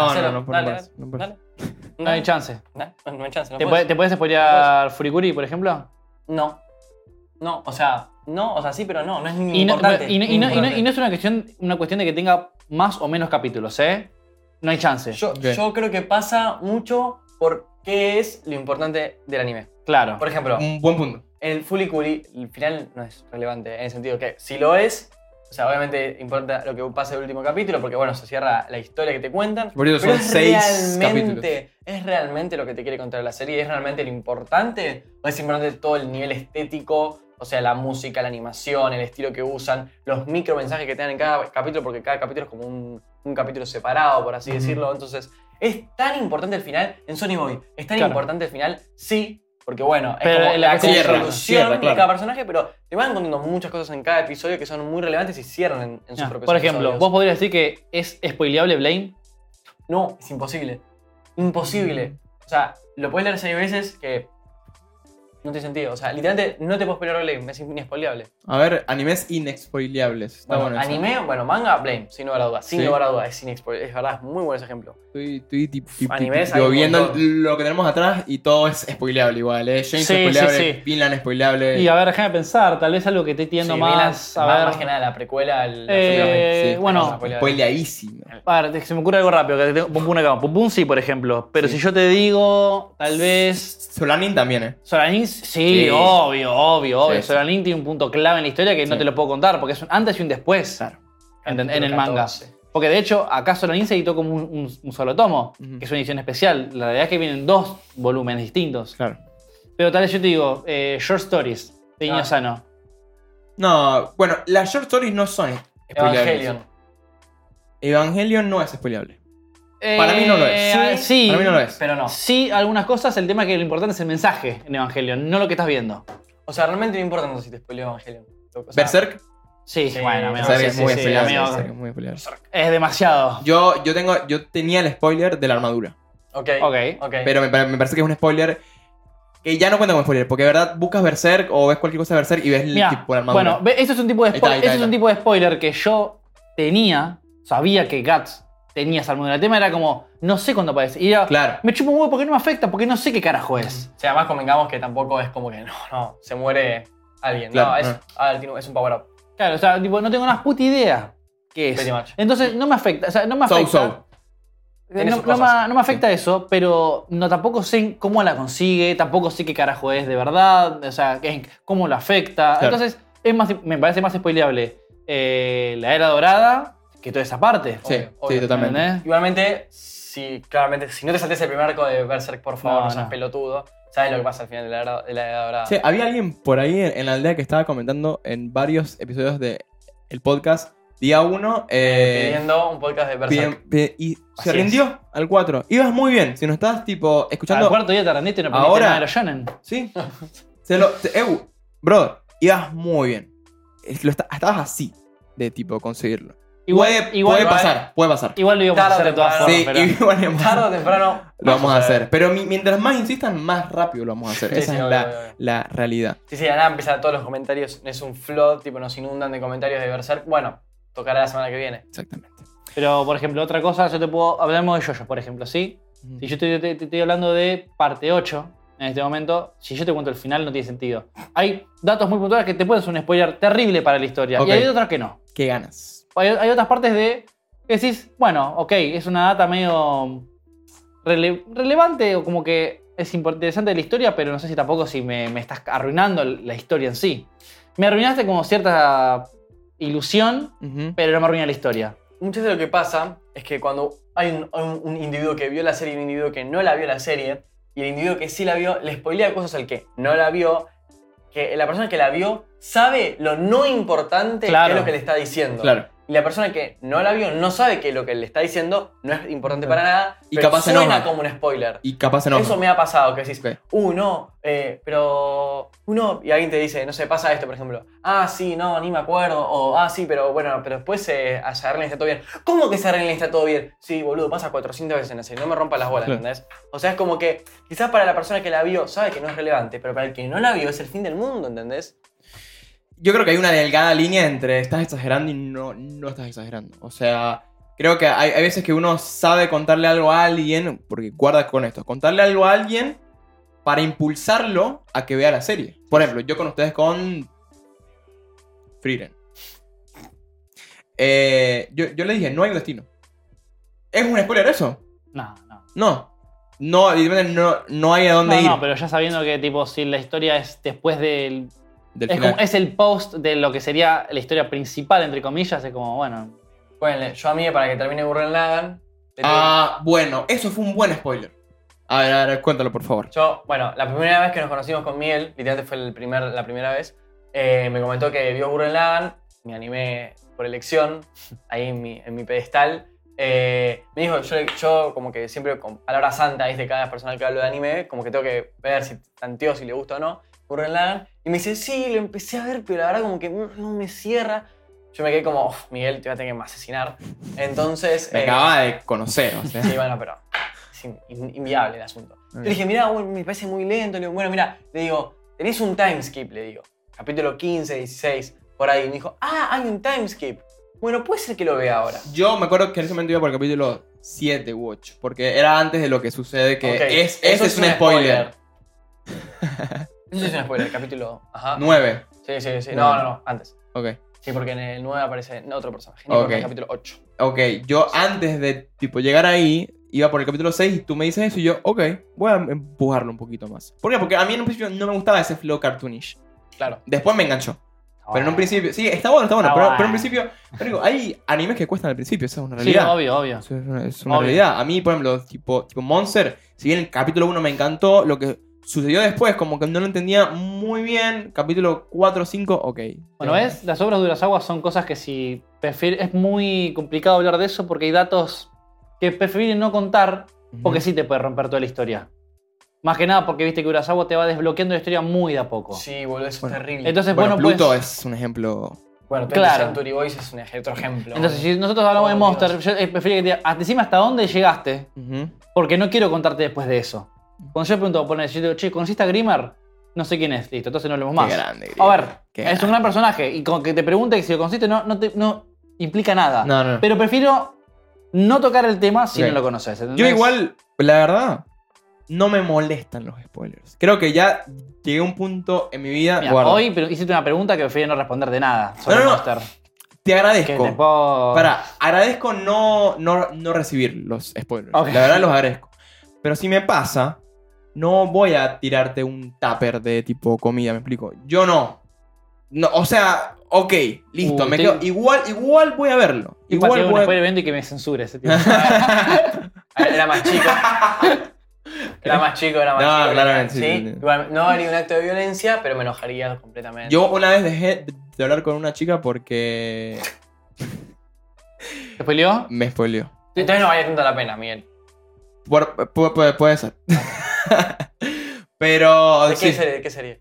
No hay chance. No hay chance. ¿Te puedes spoilear Furikuri, por ejemplo? No, o sea, sí, pero no es ni importante. Y no es una cuestión de que tenga más o menos capítulos, ¿eh? No hay chance. Yo creo que pasa mucho por qué es lo importante del anime. Claro. Por ejemplo, un buen punto. El Furikuri, el final no es relevante en el sentido que si lo es, o sea, obviamente importa lo que pasa en el último capítulo porque, se cierra la historia que te cuentan. Por eso son 6 capítulos. ¿Es realmente lo que te quiere contar la serie? ¿Es realmente lo importante? ¿O es importante todo el nivel estético? O sea, la música, la animación, el estilo que usan, los micro mensajes que te dan en cada capítulo, porque cada capítulo es como un capítulo separado, por así decirlo. Entonces, ¿es tan importante el final? En Sonny Boy, ¿es tan importante el final? Sí, porque es como la conclusión de cada personaje, pero te van contando muchas cosas en cada episodio que son muy relevantes y cierran en sus propios Por ejemplo, episodios. ¿vos podrías decir que es spoileable Blame? No, es imposible. Imposible. O sea, lo puedes leer 6 veces que No tiene sentido. O sea, literalmente no te puedes spoilear Blame, es inespoileable. A ver, animes inexpoileables. Está Bueno, bueno eso. anime, manga, Blame, sin lugar a dudas. Sin Sí. lugar a dudas, es inexpoileable. Es verdad, es muy buen ese ejemplo. Estoy Animes hay un viendo montón. lo que tenemos atrás y todo es spoileable igual, ¿eh? James Sí, es spoileable, sí, sí. Vinland es spoileable. Y a ver, déjame pensar, tal vez algo que te entiendo más. A ver. Más que nada la precuela. Sí, bueno, spoileadísimo. A ver, se me ocurre algo rápido. Que tengo Pum Pum acá. Pum Pum sí, por ejemplo. Pero Sí. si yo te digo, tal vez. Solanin también, ¿eh? Solanin, sí, Sí. obvio. Sí, sí. Solanin tiene un punto clave en la historia que no Sí. te lo puedo contar, porque es un antes y un después. Claro. En el manga. Porque de hecho, acá Solanin se editó como un solo tomo, Ujú. que es una edición especial. La realidad es que vienen 2 volúmenes distintos. Claro. Pero tal vez yo te digo, Short Stories, de Niño Sano. No, bueno, las short stories no son spoileables. Evangelion. Evangelion no es spoileable. Para mí no lo es. Sí, Para mí no lo es. Pero no. Sí, algunas cosas. El tema es que lo importante es el mensaje en Evangelion, no lo que estás viendo. O sea, realmente no importa tanto si te spoileo Evangelion. O sea, Berserk. Sí, Sí, bueno, amigo, Berserk sí, es sí, muy sí, spoileable. amigo. Berserk es muy spoileable. Es demasiado. Yo tenía el spoiler de la armadura. Ok. Ok. Pero me parece que es un spoiler que ya no cuenta como spoiler. Porque de verdad buscas Berserk o ves cualquier cosa de Berserk y ves el Mirá, tipo de armadura. bueno, eso es un tipo de Ahí está, ahí está, eso es ahí un está. tipo de spoiler que yo sabía que Guts tenía esa armadura. El tema era como, no sé cuándo aparece. Y era, Claro. me chupo un huevo porque no me afecta, porque no sé qué carajo es. O sea, además convengamos que tampoco es como que no, se muere alguien. Claro, Es un power up. Claro, o sea, tipo, no tengo una puta idea qué es. Pretty much. Entonces no me afecta, o sea, no me afecta. Tiene sus No cosas. me afecta eso, pero no tampoco sé cómo la consigue, tampoco sé qué carajo es de verdad, o sea, cómo lo afecta. Claro. Entonces, me parece más spoileable la Era Dorada que toda esa parte. Sí, Obvio. sí, totalmente. ¿Entendés? Igualmente, claramente, si no te saltes el primer arco de Berserk, por favor, No, no seas no. pelotudo. ¿Sabes lo que pasa al final de la Edad Dorada? Sí, había alguien por ahí en la aldea que estaba comentando en varios episodios del podcast. Día 1. Pidiendo un podcast de Berserk. Y Así se es. rindió al 4. Ibas muy bien. Si no estás tipo escuchando. Al cuarto día te rendiste y no aprendiste Ahora- nada de los shonen. Sí. Brother, ibas muy bien. Estabas así de tipo conseguirlo. Puede pasar. Igual lo íbamos a Tarde hacer de o todas temprano. formas, Sí, pero... igual Tarde o temprano lo vamos a hacer. Pero mientras más insistan, más rápido lo vamos a hacer. Sí, Esa sí, es obvio, obvio. la realidad. Sí, de nada empiezan todos los comentarios. Es un flood, tipo nos inundan de comentarios de Berserk. Bueno, tocará la semana que viene. Exactamente. Pero, por ejemplo, otra cosa, yo te puedo... Hablamos de JoJo, por ejemplo, ¿sí? Si yo te estoy hablando de parte 8 en este momento, si yo te cuento el final no tiene sentido. Hay datos muy puntuales que te pueden ser un spoiler terrible para la historia. Ok. Y hay otras que no. ¿Qué ganas? Hay otras partes de que decís, bueno, ok, es una data medio relevante o como que es interesante de la historia, pero no sé si tampoco si me estás arruinando la historia en sí. Me arruinaste como cierta ilusión, Ujú. pero no me arruina la historia. Muchas veces lo que pasa es que cuando hay un individuo que vio la serie y un individuo que no la vio la serie, y el individuo que sí la vio le spoilea cosas al que no la vio, que la persona que la vio sabe lo no importante Claro. que es lo que le está diciendo. Claro. Y la persona que no la vio no sabe que lo que le está diciendo no es importante para nada, Y pero capaz se suena enoja. como un spoiler. Y capaz se enoja. Eso me ha pasado, que decís, Ok. no, y alguien te dice, no sé, pasa esto, por ejemplo. Ah, sí, no, ni me acuerdo. O, ah, sí, pero bueno, pero después se arregla y está todo bien. ¿Cómo que se arregla y está todo bien? Sí, boludo, pasa 400 veces en la serie, no me rompas las bolas, Claro. ¿entendés? O sea, es como que quizás para la persona que la vio sabe que no es relevante, pero para el que no la vio es el fin del mundo, ¿entendés? Yo creo que hay una delgada línea entre estás exagerando y no estás exagerando. O sea, creo que hay veces que uno sabe contarle algo a alguien, porque guarda con esto, contarle algo a alguien para impulsarlo a que vea la serie. Por ejemplo, yo con ustedes con Frieren. Yo le dije, no hay un destino. ¿Es un spoiler eso? No. No, evidentemente no hay a dónde ir No, pero ya sabiendo que tipo si la historia es después del... del Es, final. como, es el post de lo que sería la historia principal, entre comillas, es como, bueno... Ponle, yo a mí, para que termine Gurren Lagann, le tengo- Bueno, eso fue un buen spoiler. A ver, cuéntalo, por favor. Yo, bueno, la primera vez que nos conocimos con Miguel, literalmente fue la primera vez, me comentó que vio Gurren Lagann, me animé por elección, ahí en mi pedestal. Me dijo, yo como que siempre con palabra santa, ¿viste? Cada persona que hablo de anime, como que tengo que ver si tanteo, si le gusta o no, Gurren Lagann. Y me dice, sí, lo empecé a ver, pero la verdad como que no me cierra. Yo me quedé como, Miguel, te voy a tener que asesinar. Entonces... Me acababa de conocer, o sea. Sí, bueno, pero es inviable el asunto. Yo le dije, mirá, me parece muy lento. Le digo, bueno, mirá, le digo, tenés un timeskip, le digo. Capítulo 15, 16, por ahí. Y me dijo, hay un timeskip. Bueno, puede ser que lo vea ahora. Yo me acuerdo que en ese momento iba por el capítulo 7 u 8, porque era antes de lo que sucede, que ese es un spoiler. Eso es un spoiler, capítulo 9. Sí. No, antes. Ok. Sí, porque en el 9 aparece otro personaje. En el capítulo 8. Ok, yo antes de tipo llegar ahí, iba por el capítulo 6 y tú me dices eso y yo, ok, voy a empujarlo un poquito más. ¿Por qué? Porque a mí en un principio no me gustaba ese flow cartoonish. Claro. Después me enganchó. Pero en un principio, sí, está bueno, pero en un principio, pero digo, hay animes que cuestan al principio, esa es una realidad. Sí, obvio. Eso es una realidad. A mí, por ejemplo, tipo Monster, si bien el capítulo 1 me encantó, lo que sucedió después, como que no lo entendía muy bien, capítulo 4 o 5, ok. Bueno, ¿ves? Las obras de Urasawa son cosas que si es muy complicado hablar de eso porque hay datos que prefieren no contar porque sí te puede romper toda la historia. Más que nada porque viste que Urasawa te va desbloqueando la historia muy de a poco. Sí, boludo, eso es terrible. Entonces, Pluto pues, es un ejemplo. Bueno, claro. Century Boys es otro ejemplo. Entonces, si nosotros hablamos de Monster, yo preferiría que te diga, decime hasta dónde llegaste, porque no quiero contarte después de eso. Cuando yo pregunto, yo digo, che, ¿conociste a Grimmer? No sé quién es, listo, entonces no hablemos más. Qué grande, a ver, es un gran personaje, y con que te pregunte si lo conociste no implica nada. No. Pero prefiero no tocar el tema si no lo conoces. ¿Entendés? Yo igual, la verdad, no me molestan los spoilers. Creo que ya llegué a un punto en mi vida. Mira, hoy hiciste una pregunta que prefiero no responder de nada sobre Monster. Te agradezco. Tipo... agradezco no recibir los spoilers. Okay. La verdad los agradezco. Pero si me pasa, no voy a tirarte un tupper de tipo comida, ¿me explico? Yo no. O sea, ok, listo, me quedo. Igual voy a verlo. Igual voy a ver el evento y que me censure ese tipo. Era más chico. Era más chico. No, claramente, ¿sí? Igual, no haría un acto de violencia, pero me enojaría completamente. Yo una vez dejé de hablar con una chica porque... ¿Te spoileó? Me spoileó. Entonces no valía tanto la pena, Miguel. Puede ser. Pero... ¿De qué serie?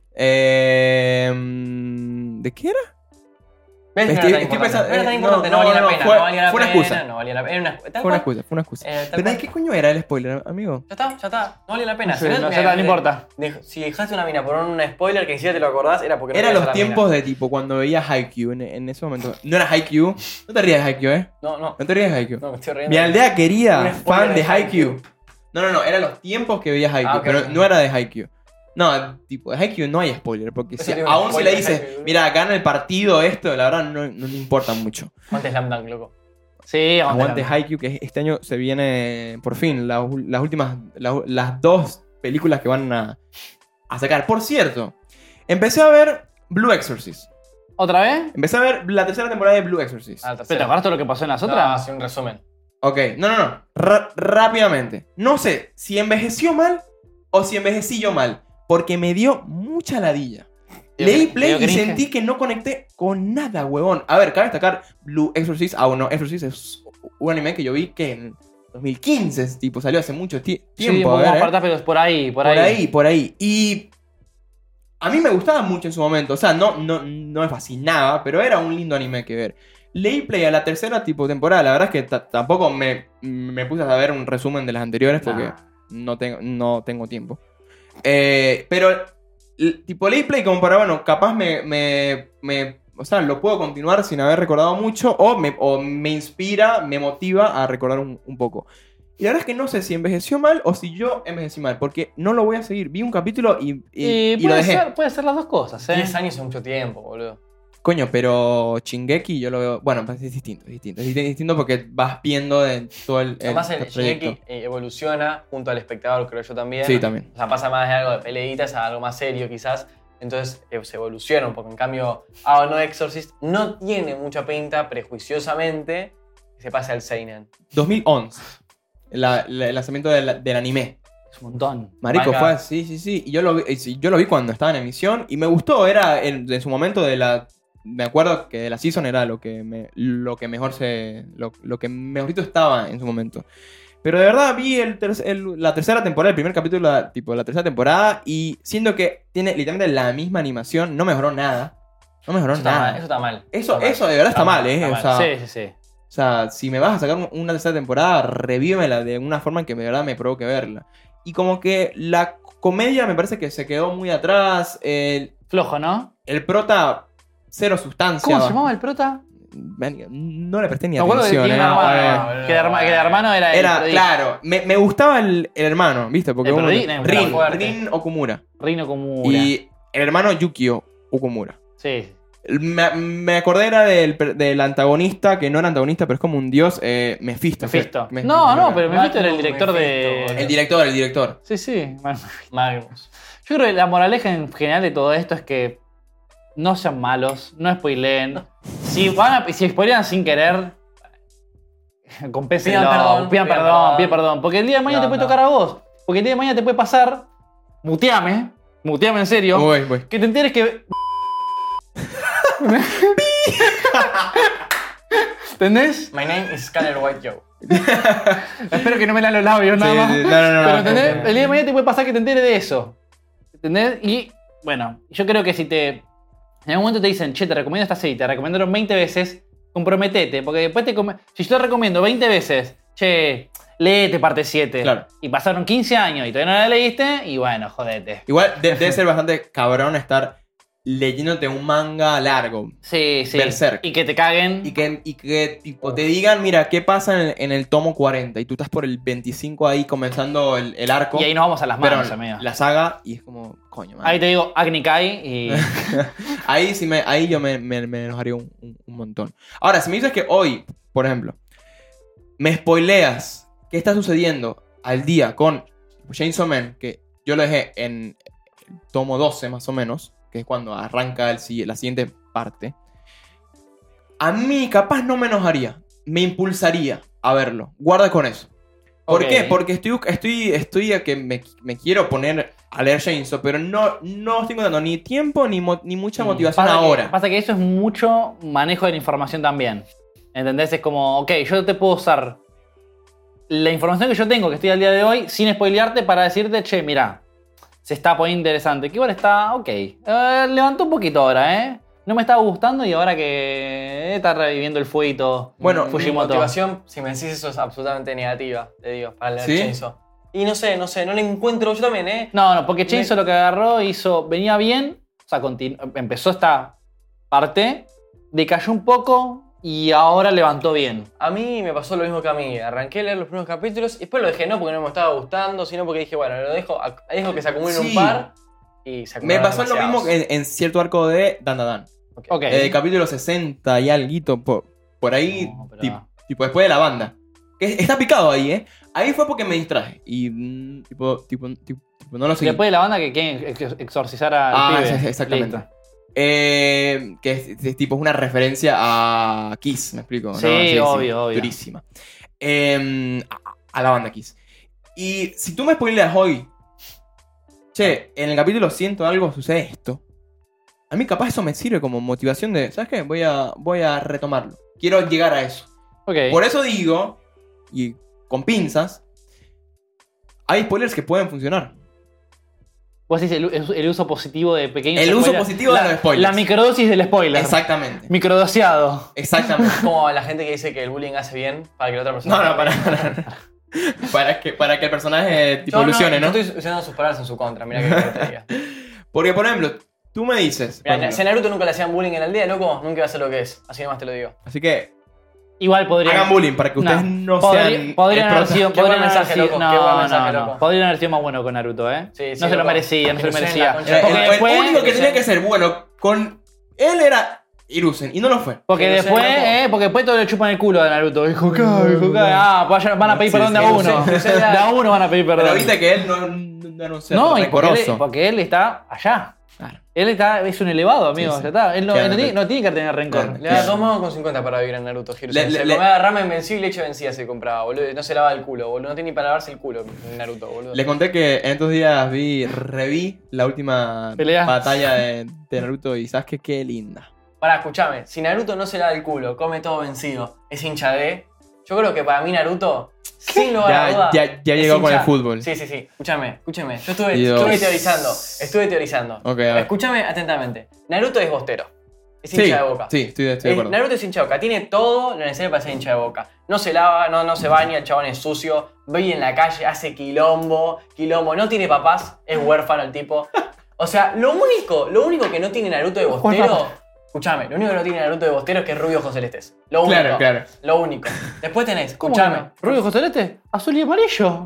¿De qué era? ¿Ves? No era tan importante, no valía la pena. Fue una excusa. No valía la pena. Fue una excusa. ¿Pero de qué coño era el spoiler, amigo? Ya está. No valía la pena. No importa. Si dejaste una mina por un spoiler que ni siquiera te lo acordás, era porque no eran los tiempos de tipo cuando veías Haikyuu en ese momento. No era Haikyuu. No te rías de Haikyuu, ¿eh? No. No te rías de Haikyuu. No, me estoy riendo. Mi aldea querida, fan de Haikyuu. No. Eran los tiempos que veías Haikyuu, pero no era de Haikyuu. No, tipo, de Haikyuu no hay spoiler, porque aún si le dices, mira, gana el partido esto, la verdad no importa mucho. Aguante Slam Dunk, loco. Sí, aguante Haikyuu, que este año se viene, por fin, las últimas, las dos películas que van a sacar. Por cierto, empecé a ver Blue Exorcist. ¿Otra vez? Empecé a ver la tercera temporada de Blue Exorcist. ¿Pero te acuerdas todo lo que pasó en las otras? Sí, un resumen. Ok, no. Rápidamente. No sé si envejeció mal o si envejecí yo mal. Porque me dio mucha ladilla. Leí play y sentí que no conecté con nada, huevón. A ver, cabe destacar Blue Exorcist. Exorcist es un anime que yo vi que en 2015, tipo, salió hace mucho tiempo. Sí, pero por ahí. Y a mí me gustaba mucho en su momento. O sea, no me fascinaba, pero era un lindo anime que ver. Leí play a la tercera tipo temporada. La verdad es que tampoco me puse a ver un resumen de las anteriores porque no tengo tiempo. Pero tipo leí play como para, bueno, capaz o sea, lo puedo continuar sin haber recordado mucho o me inspira, me motiva a recordar un poco. Y la verdad es que no sé si envejeció mal o si yo envejecí mal, porque no lo voy a seguir. Vi un capítulo y lo dejé. Puede ser las dos cosas, 10 años es mucho tiempo, boludo. Coño, pero Shingeki yo lo veo... Bueno, es distinto porque vas viendo de todo el además el Shingeki evoluciona junto al espectador, creo yo también. Sí, también. O sea, pasa más de algo de peleitas a algo más serio quizás. Entonces se evoluciona un poco. En cambio, No Exorcist no tiene mucha pinta prejuiciosamente que se pase al seinen. 2011. El lanzamiento del anime. Es un montón. Marico, fue sí. Y yo lo vi cuando estaba en emisión y me gustó. Era en su momento me acuerdo que de la season era lo que mejorito estaba en su momento. Pero de verdad vi la tercera temporada, el primer capítulo de la tercera temporada y siento que tiene literalmente la misma animación, no mejoró nada. No mejoró nada. Eso está mal. Eso de verdad está mal, ¿eh? Está o sea, mal. Sí. O sea, si me vas a sacar una tercera temporada, revívemela de una forma en que de verdad me provoque verla. Y como que la comedia me parece que se quedó muy atrás. Flojo, ¿no? El prota, cero sustancia. ¿Cómo se llamaba el prota? No le presté ni Me acuerdo atención. que el hermano era el claro, me gustaba el hermano, ¿viste? Porque Rin Okumura. Rin Okumura. Y el hermano Yukio Okumura. Sí. Me acordé era del antagonista, que no era antagonista, pero es como un dios, Mephisto. No, pero Mephisto era el director de... El director. Sí. Magnus. Yo creo que la moraleja en general de todo esto es que no sean malos, no spoileen. Si spoilean sin querer, compénsenlo. Pidan perdón. Porque el día de mañana te puede tocar a vos. Porque el día de mañana te puede pasar... Muteame en serio. Voy. Que te enteres que... ¿Entendés? My name is Scanner White Joe. Espero que no me lean los labios nada más. No. Pero ¿entendés? El día de mañana te puede pasar que te enteres de eso. ¿Entendés? Y bueno, yo creo que si en algún momento te dicen, che, te recomiendo esta serie, te recomendaron 20 veces, comprometete. Porque después si yo te recomiendo 20 veces, che, léete parte 7. Claro. Y pasaron 15 años y todavía no la leíste, y bueno, jodete. Igual debe ser bastante cabrón estar leyéndote un manga largo. Sí. Berserk. Y que te caguen. Y que tipo, te digan, mira, ¿qué pasa en el tomo 40? Y tú estás por el 25 ahí comenzando el arco. Y ahí nos vamos a las manos, pero amigo. la saga, y es como, coño, man. Ahí te digo, Agni Kai y... ahí yo me enojaría un montón. Ahora, si me dices que hoy, por ejemplo, me spoileas qué está sucediendo al día con Chainsaw Man, que yo lo dejé en el tomo 12 más o menos, que es cuando arranca la siguiente parte, a mí capaz no me enojaría, me impulsaría a verlo. Guarda con eso. ¿Por qué? Porque estoy a que me quiero poner a leer Chainsaw, pero no estoy encontrando ni tiempo ni mucha motivación ahora. Pasa que eso es mucho manejo de la información también. ¿Entendés? Es como, ok, yo te puedo usar la información que yo tengo, que estoy al día de hoy, sin spoilearte para decirte, che, mirá, se está poniendo interesante. Que igual está, ok. Levantó un poquito ahora, ¿eh? No me estaba gustando y ahora que está reviviendo el fueguito. Bueno, Fujimoto. Mi motivación, si me decís eso, es absolutamente negativa, te digo, para leer Chainsaw. Y no sé, no le encuentro yo también, ¿eh? No, porque Chainsaw lo que agarró, venía bien, o sea, empezó esta parte, decayó un poco y ahora levantó bien. A mí me pasó lo mismo que a mí. Arranqué a leer los primeros capítulos y después lo dejé, no porque no me estaba gustando, sino porque dije, bueno, lo dejo que se acumulen un par y se acumulen. Me pasó lo mismo en cierto arco de Dandadan. Okay. Capítulo 60 y alguito por ahí, tipo después de la banda. Que está picado ahí, ¿eh? Ahí fue porque me distraje y tipo no lo seguí. Después de la banda que quieren exorcizar al pibe. Exactamente. Listo. Que es tipo una referencia a Kiss, ¿me explico? Sí, ¿no? Obvio. Durísima. A la banda Kiss. Y si tú me spoileas hoy, che, en el capítulo 100 algo sucede esto. A mí capaz eso me sirve como motivación de, ¿sabes qué? Voy a retomarlo. Quiero llegar a eso. Okay. Por eso digo, y con pinzas, hay spoilers que pueden funcionar. Vos decís el uso positivo de pequeños spoilers. El uso positivo de los spoilers. La microdosis del spoiler. Exactamente. Microdoseado. Exactamente. Como la gente que dice que el bullying hace bien para que la otra persona... No, para que el personaje tipo evolucione, ¿no? Yo estoy usando sus palabras en su contra, mira que te diga. Porque, por ejemplo, tú me dices... Mira, si a Naruto nunca le hacían bullying en la aldea, loco, nunca va a ser lo que es. Así nomás te lo digo. Así que... Igual podrían... Hagan bullying para que ustedes no sean... Podrían haber sido... Qué buen mensaje, loco. Podrían haber sido más bueno con Naruto, ¿eh? Sí, no se lo merecía, no se lo merecía. El único que tenía que ser bueno con él era Hiruzen, y no lo fue. Porque después todo le chupan el culo a Naruto. Dijo, pues van a pedir perdón de a uno. De a uno van a pedir perdón. Pero viste que él no era un ser rencoroso. Porque él está allá. Claro. Él es un elevado, amigo. Sí. Ya está. Él no tiene que tener rencor. Le da 2 mangos con 50 para vivir en Naruto. Se comía ramen vencido y leche vencida se compraba, boludo. No se lava el culo, boludo. No tiene ni para lavarse el culo en Naruto, boludo. Le conté que en estos días reví la última batalla de Naruto y Sasuke. Qué linda. Pará, escuchame. Si Naruto no se lava el culo, come todo vencido, es hincha de... Yo creo que para mí Naruto, sin lugar a duda, ya llegó con el fútbol. Sí. Escúchame. Yo estuve teorizando. Okay, Escúchame atentamente. Naruto es bostero. es hincha de Boca. Sí, estoy de acuerdo. Naruto es hincha de Boca. Tiene todo lo necesario para ser hincha de Boca. No se lava, no se baña, el chabón es sucio. Vive en la calle, hace quilombo. No tiene papás, es huérfano el tipo. O sea, lo único que no tiene Naruto de bostero... Escuchame, lo único que no tiene Naruto de bostero es que es rubio ojos celestes. Lo único. Claro. Lo único. Después tenés, escuchame. No? ¿Rubio ojos celestes? Azul y amarillo.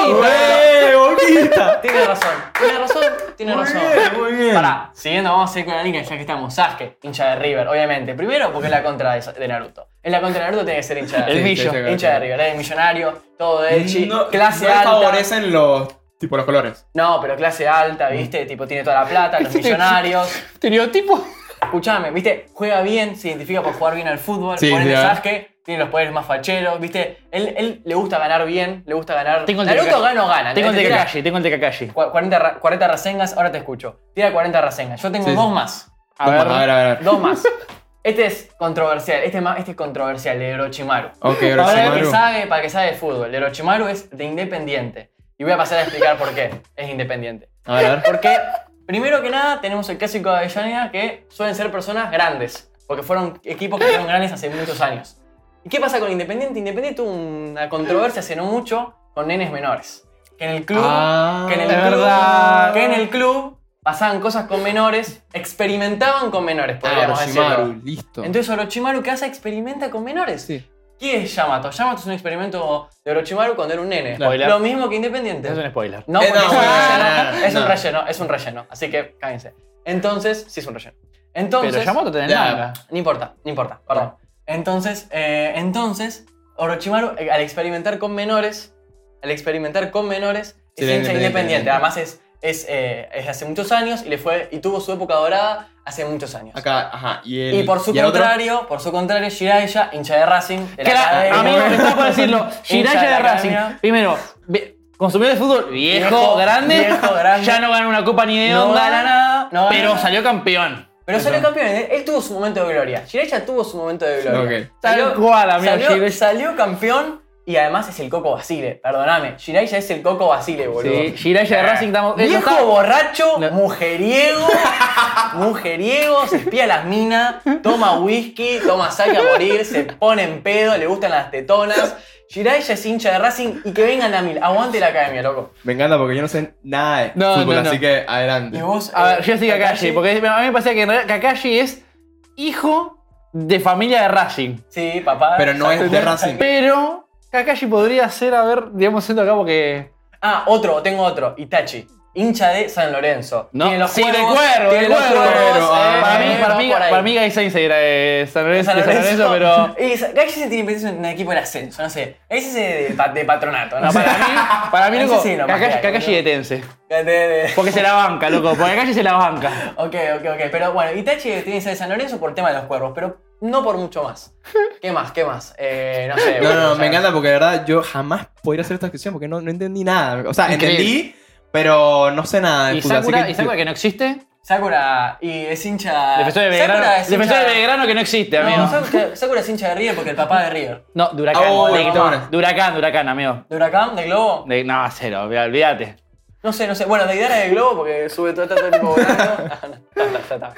¡Boquita! Tiene razón. Muy bien. Pará, siguiendo, vamos a seguir con la línea ya que estamos. Sasuke, hincha de River, obviamente. Primero porque es la contra de Naruto. En la contra de Naruto tiene que ser hincha de River. Hincha de River, es millonario, todo de Echi, clase alta. No favorecen los colores. No, pero clase alta, ¿viste? Tipo, tiene toda la plata, los millonarios. Estereotipo. Escuchame, ¿viste? Juega bien, se identifica por jugar bien al fútbol. Sí, Ponele Sasuke, tiene los poderes más facheros, ¿viste? Él le gusta ganar bien, le gusta ganar. Naruto gana o gana. Tengo el de Kakashi. 40 Rasengas, ahora te escucho. Tira 40 Rasengas. Yo tengo dos más. A ver. Dos más. Este es controversial, este es controversial, de Orochimaru. Ok, Orochimaru. Para el que sabe de fútbol, de Orochimaru es de Independiente. Y voy a pasar a explicar por qué es Independiente. A ver. Porque, primero que nada, tenemos el clásico de Avellaneda, que suelen ser personas grandes. Porque fueron equipos que fueron grandes hace muchos años. ¿Y qué pasa con Independiente? Independiente tuvo una controversia hace no mucho con nenes menores. Que en el club... que en el club pasaban cosas con menores, experimentaban con menores, podríamos decirlo. Listo. Entonces Orochimaru, ¿qué hace? Experimenta con menores. Sí. ¿Quién es Yamato? Yamato es un experimento de Orochimaru cuando era un nene. Spoiler. Lo mismo que Independiente. Es un spoiler. No, porque es un no. relleno. Es un relleno. Así que cállense. Entonces, sí es un relleno. Entonces, Pero Yamato tenés manga. no importa, perdón. Entonces, Orochimaru, al experimentar con menores, es hincha Independiente. Además es hace muchos años y tuvo su época dorada hace muchos años. Acá, ajá. Y por su contrario, Jiraiya, hincha de Racing, de la academia. Amigo, me estaba por decirlo. Jiraiya de Racing. academia. Primero, consumidor de fútbol viejo, grande. Ya no gana una copa ni de No onda. gana nada. Pero salió campeón. Pero salió campeón, él tuvo su momento de gloria. Jiraiya tuvo su momento de gloria. Ok. Tal cual, amigo. Salió campeón y además es el Coco Basile. Perdóname, Jiraiya es el Coco Basile, boludo. Sí, Jiraiya de Racing estamos. Viejo borracho, mujeriego, se espía las minas, toma whisky, toma sake a morir, se pone en pedo, le gustan las tetonas. Jiraiya es hincha de Racing y que vengan a mil. Aguante la academia, loco. Me encanta porque yo no sé nada de fútbol, así que adelante. ¿Y vos? A ver, yo sí Kakashi, porque a mí me parece que en realidad Kakashi es hijo de familia de Racing. Sí, papá. Pero no es de Racing. Pero Kakashi podría ser, a ver, digamos, siento acá porque. Tengo otro. Itachi. Hincha de San Lorenzo. No, Tiene los sí, de cuervos, Cuervo, tiene de los Cuervo. cuervos, Para mí Gai Sensei era de San Lorenzo, pero. Gai Sensei tiene que ser un equipo de ascenso, no sé. Ese es de patronato, ¿no? No, para mí, loco, sí, no, Kakashi de Tense. De- Porque se la banca, loco. Porque Kakashi se la banca. Ok. Pero bueno, Itachi tiene que ser de San Lorenzo por el tema de los cuervos, pero no por mucho más. ¿Qué más? No sé. No, me encanta porque de verdad yo jamás podría hacer esta descripción porque no entendí nada. O sea, Increíble. entendí, pero no sé nada de ¿Y fútbol. Sakura que no existe? Sakura y es hincha. Defensor de Sakura Belgrano. es Defensor de hincha- Belgrano que no existe, amigo. No, Sakura es hincha de River porque el papá de River. No, de Huracán. Oh, de Huracán, amigo. ¿De Huracán? ¿De Globo? No, cero, olvídate. No sé. Bueno, de Idara de Globo porque sube todo el tiempo volando. Está.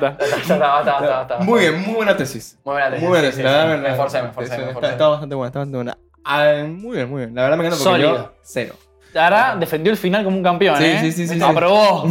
Basta. Muy bien, muy buena tesis. Muy buena tesis. Muy buena sí, tesis. La verdad, Me esforcé. Está bastante buena. Muy bien. La verdad me encanta porque Sólido. yo, cero. Ahora defendió el final como un campeón, Sí. Aprobó.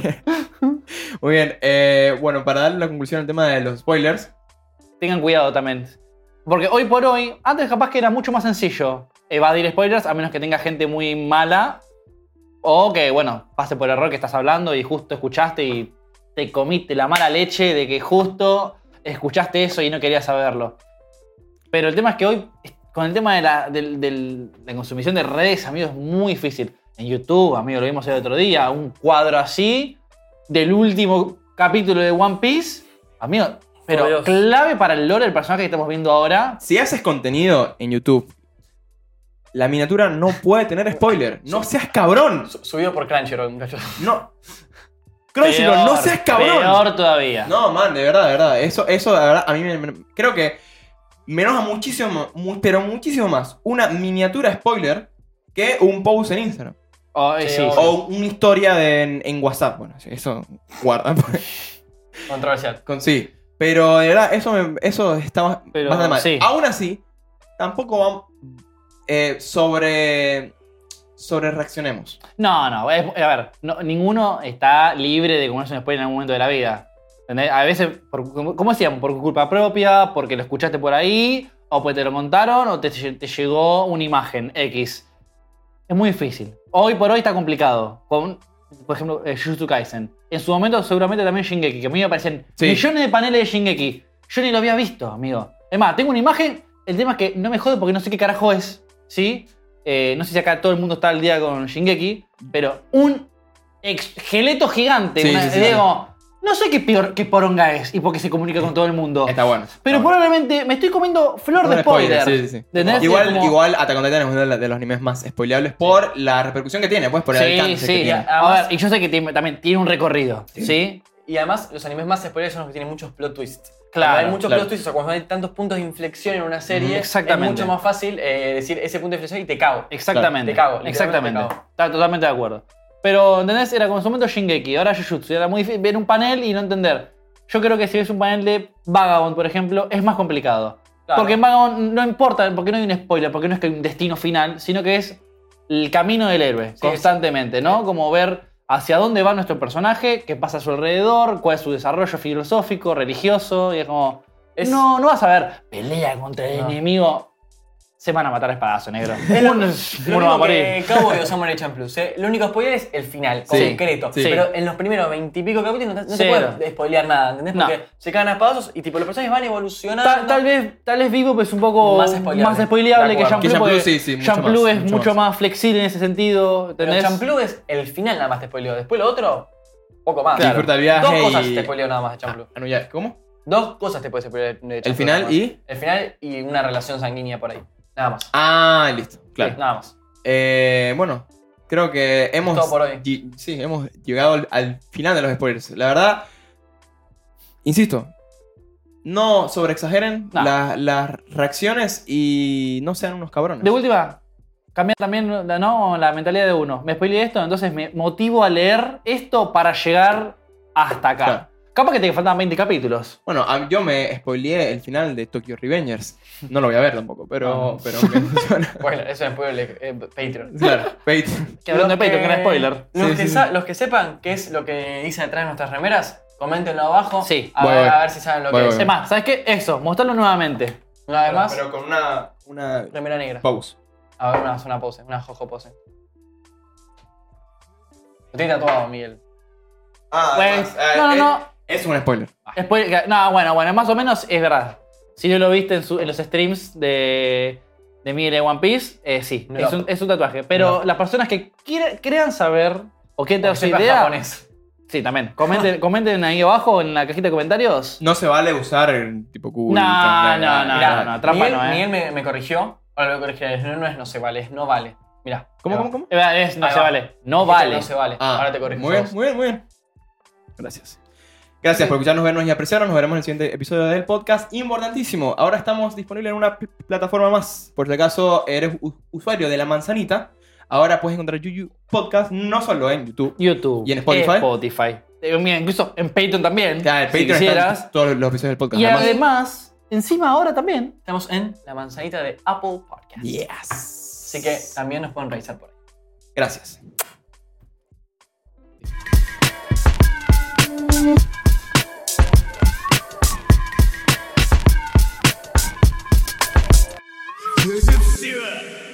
Muy bien. Bueno, para darle la conclusión al tema de los spoilers. Tengan cuidado también. Porque hoy por hoy, antes capaz que era mucho más sencillo evadir spoilers, a menos que tenga gente muy mala. O que, bueno, pase por error que estás hablando y justo escuchaste y te comiste la mala leche de que justo escuchaste eso y no querías saberlo. Pero el tema es que hoy, con el tema de la consumición de redes, amigo, es muy difícil. En YouTube, amigo, lo vimos el otro día, un cuadro así del último capítulo de One Piece. Amigo, pero Dios. clave para el lore del personaje que estamos viendo ahora. Si haces contenido en YouTube, la miniatura no puede tener spoiler. No seas cabrón. Subido por Crunchyroll, muchachos. No. Crunchyroll, no seas cabrón. Peor todavía. No, man, de verdad. Eso de verdad, a mí creo que me enoja pero muchísimo más una miniatura spoiler que un post en Instagram. Sí. O una historia en WhatsApp. Bueno, eso guarda. Controversial. Sí. Pero de verdad, eso está bastante mal. Sí. Aún así, tampoco vamos sobre reaccionemos. No, a ver, ninguno está libre de comerse un spoiler en algún momento de la vida. ¿Entendés? A veces, ¿cómo decíamos? Por culpa propia, porque lo escuchaste por ahí, o porque te lo contaron, o te llegó una imagen X. Es muy difícil. Hoy por hoy está complicado. Por ejemplo, Jujutsu Kaisen. En su momento seguramente también Shingeki, que a mí me aparecen millones de paneles de Shingeki. Yo ni lo había visto, amigo. Es más, tengo una imagen, el tema es que no me jode porque no sé qué carajo es, ¿sí? No sé si acá todo el mundo está al día con Shingeki, pero un esqueleto gigante. No sé qué poronga es y por qué se comunica con todo el mundo. Está bueno. Pero probablemente me estoy comiendo flor de spoiler. Sí. Igual Attack on Titan es uno de los animes más spoileables por la repercusión que tiene, pues por el alcance que tiene. A ver, y yo sé que también tiene un recorrido, ¿sí? Y además, los animes más spoileables son los que tienen muchos plot twists. Claro. Cuando hay muchos plot twists, o cuando hay tantos puntos de inflexión en una serie, es mucho más fácil decir ese punto de inflexión y te cago. Exactamente. Te cago. Exactamente. Está totalmente de acuerdo. Pero, ¿entendés? Era como en su momento Shingeki, ahora Jujutsu. Era muy difícil ver un panel y no entender. Yo creo que si ves un panel de Vagabond, por ejemplo, es más complicado. Claro. Porque en Vagabond no importa, porque no hay un spoiler, porque no es que hay un destino final, sino que es el camino del héroe, constantemente, ¿no? Como ver hacia dónde va nuestro personaje, qué pasa a su alrededor, cuál es su desarrollo filosófico, religioso, y es como... No vas a ver pelea contra el enemigo... Se van a matar a espadazo, negro. Uno va a morir. Cowboy o Samurai Champloo. Lo único spoiler es el final, concreto. Sí. Pero en los primeros 20 y pico capítulos no se puede spoilear nada, ¿entendés? Porque se caen a espadazos y tipo los personajes van evolucionando. Tal vez Vivo es un poco más spoileable que Champloo. Champloo es mucho más flexible en ese sentido. Pero Champloo es el final nada más te spoileo. Después lo otro, poco más. Claro. Dos cosas te spoileo nada más de Champloo. ¿Cómo? Dos cosas te puedes spoilear de Champloo. ¿El final y? El final y una relación sanguínea por ahí. Nada más. Listo, claro. Sí, nada más. Bueno, creo que hemos... Todo por hoy. Hemos llegado al final de los spoilers. La verdad, insisto, no sobreexageren las reacciones y no sean unos cabrones. De última, cambiar también la mentalidad de uno. Me spoileé esto, entonces me motivo a leer esto para llegar hasta acá. Claro. Capaz que te faltan 20 capítulos. Bueno, yo me spoileé el final de Tokyo Revengers. No lo voy a ver tampoco, pero me funciona. Bueno, eso es spoiler Patreon. Claro, Patreon. Que hablando de Patreon, que era spoiler. Los que sepan qué es lo que dice detrás de nuestras remeras, coméntenlo abajo. Sí. A ver si saben lo que es. Es más, ¿sabes qué? Eso, mostrarlo nuevamente. Una vez más. Pero con una remera negra. Pose. A ver, una pose, una jojo pose. Lo tiene tatuado, Miguel. Pues, no. Es un spoiler. Bueno, más o menos es verdad. Si no lo viste en los streams de Miguel de One Piece, sí, es un tatuaje. Pero las personas que crean saber o quieren tener su idea... japonés. Sí, también. Comenten ahí abajo en la cajita de comentarios. No se vale usar el tipo cool. No, trampa no, Miguel me corrigió. Ahora lo corregiré. No es no se vale, es no vale. Mirá. ¿Cómo? No se vale. No vale. No se vale. Ahora te corrijo. Muy bien. Gracias. Gracias por escucharnos, vernos y apreciarnos. Nos veremos en el siguiente episodio del podcast. Importantísimo, ahora estamos disponibles en una plataforma más. Por si acaso eres usuario de La Manzanita, ahora puedes encontrar Yuyu Podcast no solo en YouTube y en Spotify. Mira, incluso en Patreon también. Claro, en Patreon están todos los episodios del podcast. Y además, encima ahora también estamos en La Manzanita de Apple Podcast. Yes. Así que también nos pueden revisar por ahí. Gracias. Let's do it.